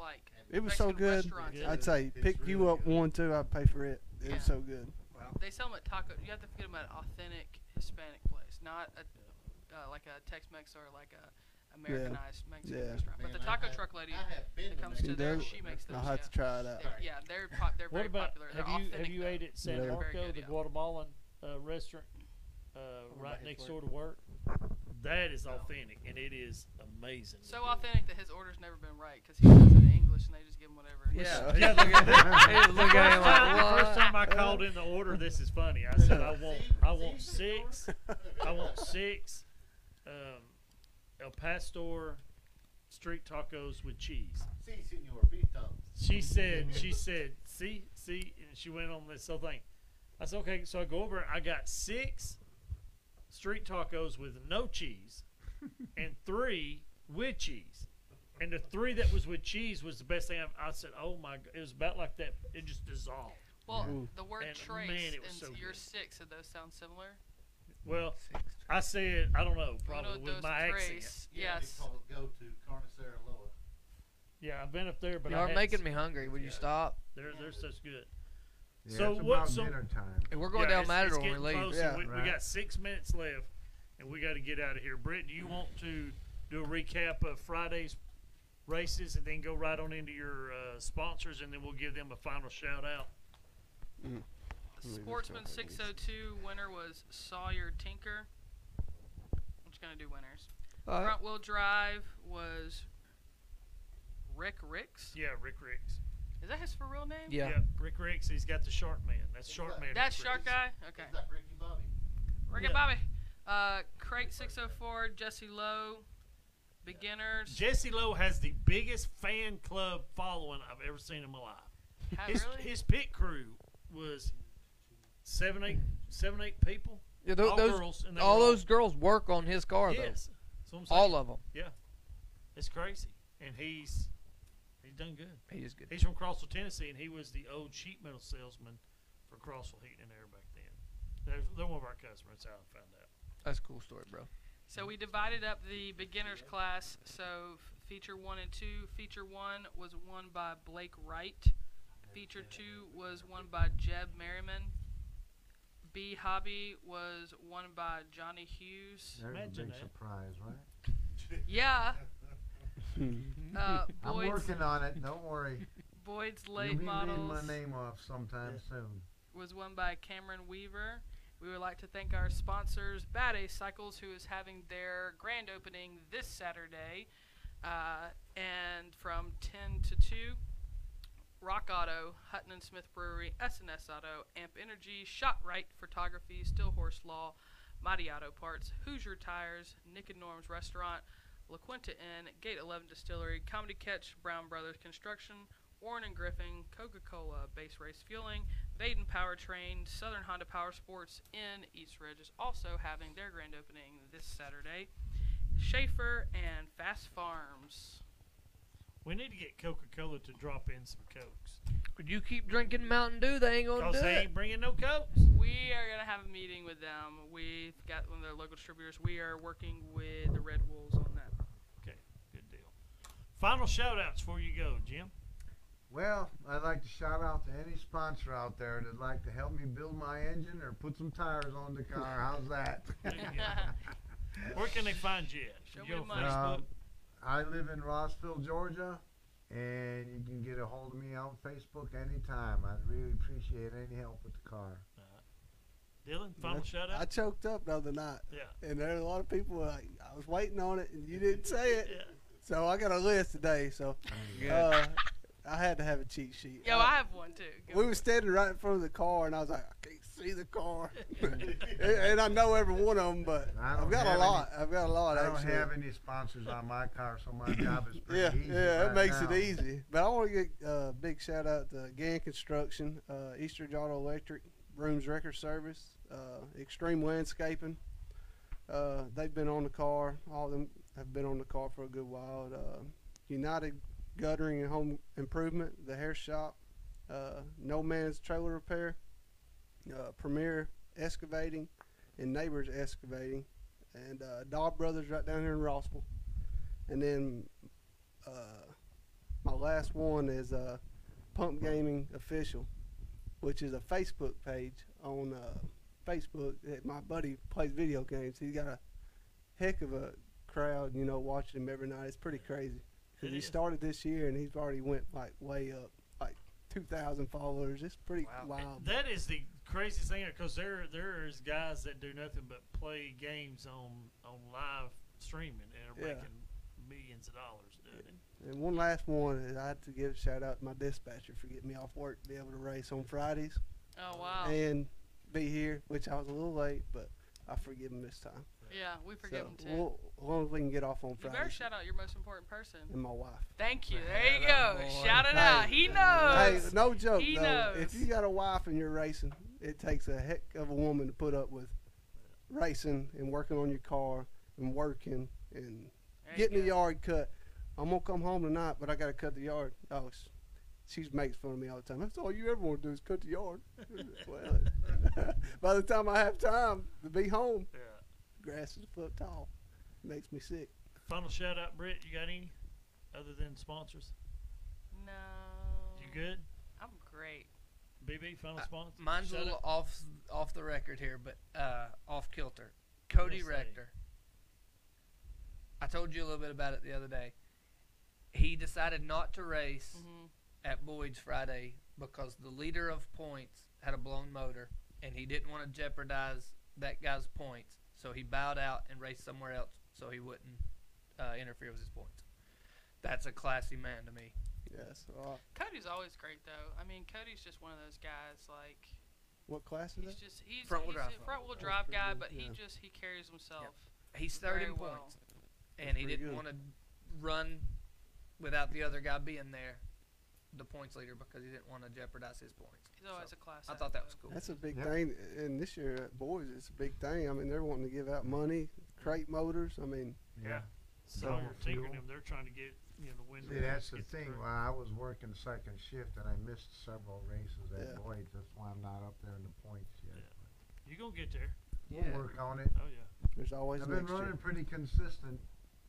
It was Mexican so good. restaurants. Yeah. I'd say It's pick you really up good. one too. I'd pay for it. It Yeah. was so good. They sell them at taco. You have to get them at an authentic Hispanic place, not like a Tex-Mex or like a Americanized Mexican Yeah. restaurant. But Man, the I taco have- truck lady I have been that to comes to there, Those- she makes those. I'll have to try it out. Yeah, they're they're What very about popular. They're have you authentic. though. ate at San Yeah. Marco, Very good, the yeah. Guatemalan restaurant, right back next at door to work? That is authentic, and it is amazing. So authentic that his order's never been right because he does it in English and they just give him whatever. Yeah. Yeah, Look at him. Look at him the first like, time I what? called in the order, this is funny. I said I want six, El Pastor street tacos with cheese. Si, senor, Vito. She said, see, and she went on this whole thing. I said, okay, so I go over, I got 6 street tacos with no cheese and 3 with cheese. And the 3 that was with cheese was the best thing I said, oh my God, it was about like that, it just dissolved. Well, Ooh. the word And trace man, it was and so your good. 6, do those sound similar? Well, I said, I don't know, Uno, probably with dos, my accent. tres. Yeah, Yes. they call it go to Carnicera Loa. Yeah, I've been up there, but You I are hadn't making seen- me hungry. Would you Yeah. stop? They're such good. Yeah, So it's what- about so- dinner time. And we're going Yeah, down it's Matador when we getting leave. close, Yeah. and we Right. got 6 minutes left, and we got to get out of here. Britt, do you want to do a recap of Friday's races and then go right on into your sponsors, and then we'll give them a final shout out? Mm. The Let me Sportsman just open 602 winner was Sawyer Tinker. I'm just going to do winners. All right. Front wheel drive was Rick Ricks. Yeah, Rick Ricks. Is that his for real name? Yeah. Rick Ricks. He's got the Shark Man. That's Shark Man. That's Rick Shark Ricks. Guy? Okay. It's like Ricky Bobby. Rick and Bobby. Crate 604, Jesse Lowe. Beginners. Jesse Lowe has the biggest fan club following I've ever seen in my life. Really? His pit crew was 7, 8 people. Yeah, All those, girls. And they all were those girls work on his car, Yes. That's what I'm though. saying. All of them. It's crazy. And he's done good. He is good. He's from Crossville, Tennessee, and he was the old sheet metal salesman for Crossville Heating and Air back then. They're one of our customers. That's how I found out. That's a cool story, bro. So we divided up the beginners class. So feature 1 and 2. Feature 1 was won by Blake Wright. Feature 2 was won by Jeb Merriman. B Hobby was won by Johnny Hughes. There's a Imagine big that. surprise, right? Yeah. I'm Boyd's, working on it. Don't worry. Boyd's You'll Late be reading Models my name off sometime soon. was won by Cameron Weaver. We would like to thank our sponsors, Bad Ace Cycles, who is having their grand opening this Saturday, and from 10 to 2. Rock Auto, Hutton and Smith Brewery, S&S Auto, Amp Energy, ShotRite Photography, Still Horse Law, Mighty Auto Parts, Hoosier Tires, Nick and Norm's Restaurant, La Quinta Inn, Gate 11 Distillery, Comedy Catch, Brown Brothers Construction, Warren and Griffin, Coca-Cola, Base Race Fueling, Vaden Powertrain, Southern Honda Power Sports in East Ridge is also having their grand opening this Saturday. Schaefer and Fast Farms. We need to get Coca-Cola to drop in some Cokes. Could you keep drinking Mountain Dew? They ain't gonna Because do they it. ain't bringing no Cokes. We are going to have a meeting with them. We've got one of their local distributors. We are working with the Red Wolves on that. Okay, good deal. Final shout-outs before you go, Jim. Well, I'd like to shout out to any sponsor out there that'd like to help me build my engine or put some tires on the car. How's that? There you go. Where can they find you at? Show You me on the money. Facebook? I live in Rossville, Georgia, and you can get a hold of me on Facebook anytime. I'd really appreciate any help with the car. Dylan, final I shout-out? choked up the other night, Yeah. and there were a lot of people like, I was waiting on it, and you didn't say it. Yeah. So I got a list today. So Good. I had to have a cheat sheet. Yo, I have one too. Go. We were standing right in front of the car, and I was like, I can't see the car, and I know every one of them, but I don't I've got a have lot. I've got a lot. I don't actually. have any sponsors on my car, so my job is pretty Yeah, easy. yeah, it right makes now. it easy. But I want to get a big shout out to Gann Construction, Eastridge Auto Electric, Rooms Record Service, Extreme Landscaping. They've been on the car. All of them have been on the car for a good while. United Guttering and Home Improvement, The Hair Shop, No Man's Trailer Repair, Premier Excavating, and Neighbors Excavating, and Dobb Brothers right down here in Rossville. And then My last one is Pump Gaming Official, which is a Facebook page on Facebook. My buddy plays video games. He's got a heck of a crowd, watching him every night. It's pretty crazy. It He is. started this year and he's already went like way up, like 2,000 followers. It's pretty Wow. wild. That is the craziest thing because there's guys that do nothing but play games on live streaming and are Yeah. making millions of dollars doing it. And one last one is I had to give a shout out to my dispatcher for getting me off work to be able to race on Fridays Oh wow. and be here, which I was a little late, but I forgive him this time. Yeah, we forgive them So too. as long as we can get off on You better Fridays. shout out your most important person. And my wife. Thank you. There you Yeah, go. boy. Shout it Hey, out. He Hey, knows. no joke He though. knows. If you got a wife and you're racing, it takes a heck of a woman to put up with racing and working on your car and working and There you getting the go. yard cut. I'm gonna come home tonight, but I gotta cut the yard. Oh, she makes fun of me all the time. That's all you ever want to do is cut the yard. Well, by the time I have time to be home, Yeah. grass is a foot tall. Makes me sick. Final shout out, Britt. You got any other than sponsors? No. You good? I'm great. BB, final sponsor. Mine's a Shout little out. off the record here, but off kilter. Cody Yes, say. Rector. I told you a little bit about it the other day. He decided not to race Mhm. at Boyd's Friday because the leader of points had a blown motor, and he didn't want to jeopardize that guy's points, so he bowed out and raced somewhere else so he wouldn't interfere with his points. That's a classy man to me. Yes. Cody's always great though. I mean, Cody's just one of those guys. Like What class is he's that? just he's Front-wheel he's drive. a front wheel That's drive pretty guy, good, but yeah. he carries himself. He's third Very in well. points, and That's he pretty didn't good. want to run without the other guy being there, the points leader, because he didn't want to jeopardize his points. He's always So, a class. I act, thought that though. was cool. That's a big Yep. thing, and this year at Boys, it's a big thing. I mean, they're wanting to give out money, crate motors. I mean, Yeah. So Sawyer Tinker and fuel. them, they're trying to get the window. See, that's the thing. Well, I was working second shift and I missed several races at Yeah. Boyd's. That's why I'm not up there in the points yet. Yeah. You're gonna get there. We'll Yeah. work on it. Oh yeah. there's always I've been next year. running pretty consistent.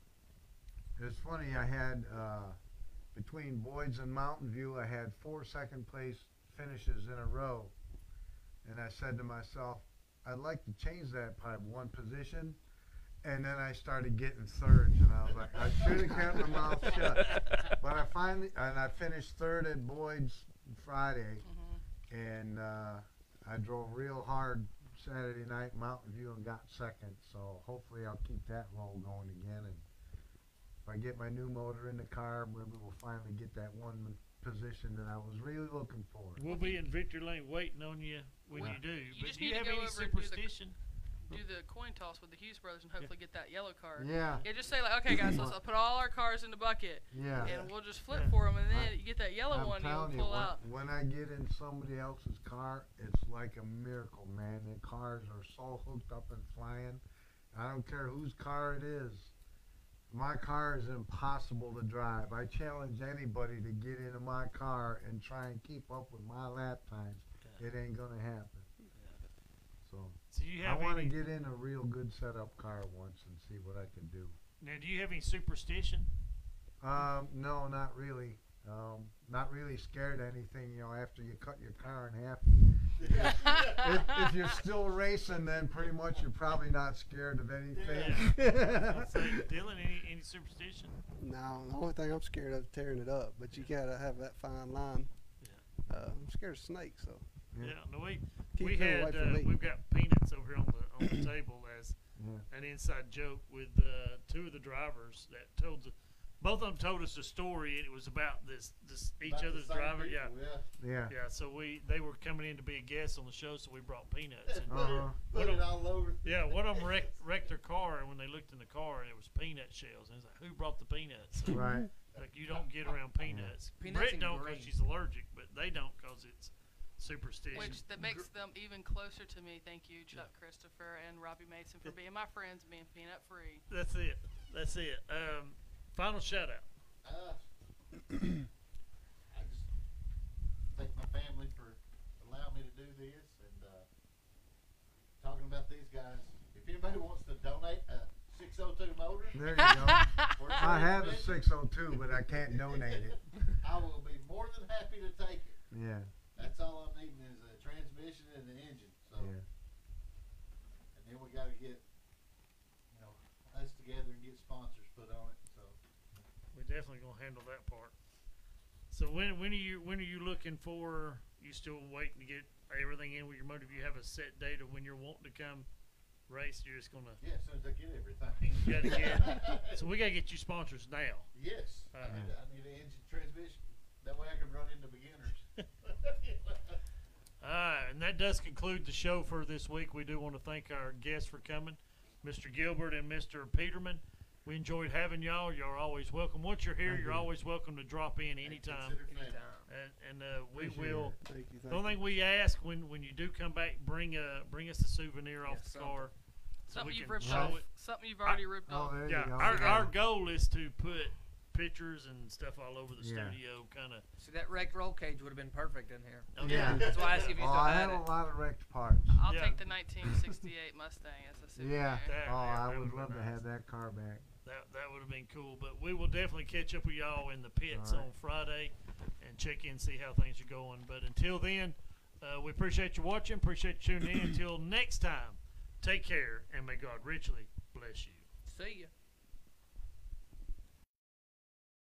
It's funny, I had between Boyd's and Mountain View, I had 4 second place finishes in a row. And I said to myself, I'd like to change that by one position. And then I started getting thirds, and I was like, I should have kept my mouth shut. But I finished third at Boyd's Friday, Mhm. and I drove real hard Saturday night, Mountain View, and got second. So hopefully I'll keep that roll going again. And if I get my new motor in the car, maybe we'll finally get that one position that I was really looking for. We'll be in Victory Lane waiting on you when Well, you do. you But just do you need to have go any over and do the- superstition? Do the coin toss with the Hughes brothers and hopefully get that yellow card. Yeah, Yeah, just say like, okay, guys, let's put all our cars in the bucket, yeah. and we'll just flip Yeah. for them, and then you get that yellow I'm one, and telling you'll pull you, out. when I get in somebody else's car, it's like a miracle, man. The cars are so hooked up and flying. I don't care whose car it is. My car is impossible to drive. I challenge anybody to get into my car and try and keep up with my lap times. It ain't gonna happen. So So you I have want to any? get in a real good setup car once and see what I can do. Now, do you have any superstition? No, not really. Not really scared of anything. After you cut your car in half. if you're still racing, then pretty much you're probably not scared of anything. So, Dylan, any superstition? No, the only thing I'm scared of is tearing it up. But you gotta have that fine line. I'm scared of snakes, so Yeah. Yeah. No, we keep them away from me. we've got peanuts over here on the table as Yeah. an inside joke with two of the drivers that both of them told us a story, and it was about this each About the other's same driver. people, Yeah. Yeah. So they were coming in to be a guest on the show, so we brought peanuts. And, Uh-huh. Put it all over. yeah, one of them wrecked their car, and when they looked in the car, it was peanut shells. And it's like, who brought the peanuts? Right. Like, you don't get around peanuts. Peanuts Britt and don't green. because she's allergic, but they don't because it's superstition. Which that makes them even closer to me. Thank you, Chuck Christopher and Robbie Mason, for being my friends, being peanut free. That's it. That's it. Final shout out. I just thank my family for allowing me to do this and talking about these guys. If anybody wants to donate a 6 602 motor. There you go. for a I have a transmission, 602, but I can't donate it. I will be more than happy to take it. Yeah, That's all I'm needing is a transmission and an engine. So, yeah. and then we got to get, us together and get sponsors put on it. So, We're definitely gonna handle that part. So when are you looking for? You still waiting to get everything in with your motor? Do you have a set date of when you're wanting to come race? You're just gonna yeah, as soon as I get everything. You gotta get. So we gotta get you sponsors now. Yes. I Alright. need an engine transmission. That way I can run into beginners. All right, and that does conclude the show for this week. We do want to thank our guests for coming, Mr. Gilbert and Mr. Peterman. We enjoyed having y'all. Y'all are always welcome. Once you're here, Thank you're you. always welcome to drop in anytime. Consider family. And we Appreciate will. it. Thank you. The Thank only you. thing we ask when you do come back, bring us a souvenir off the something. car. So Something we you've can ripped show off. it. Something you've already ripped Oh, off. there Yeah, you go. our goal is to put pictures and stuff all over the Yeah. studio, kind of. See, that wrecked roll cage would have been perfect in here. Yeah. That's why I asked if you Oh, still I had have it. a lot of wrecked parts. I'll Yeah. take the 1968 Mustang as a souvenir. Yeah. That- Oh, yeah, I that would would've love been to nice. have that car back. That would have been cool, but we will definitely catch up with y'all in the pits All right. on Friday and check in, see how things are going. But until then, we appreciate you watching, appreciate you tuning in. Until next time, take care, and may God richly bless you. See ya.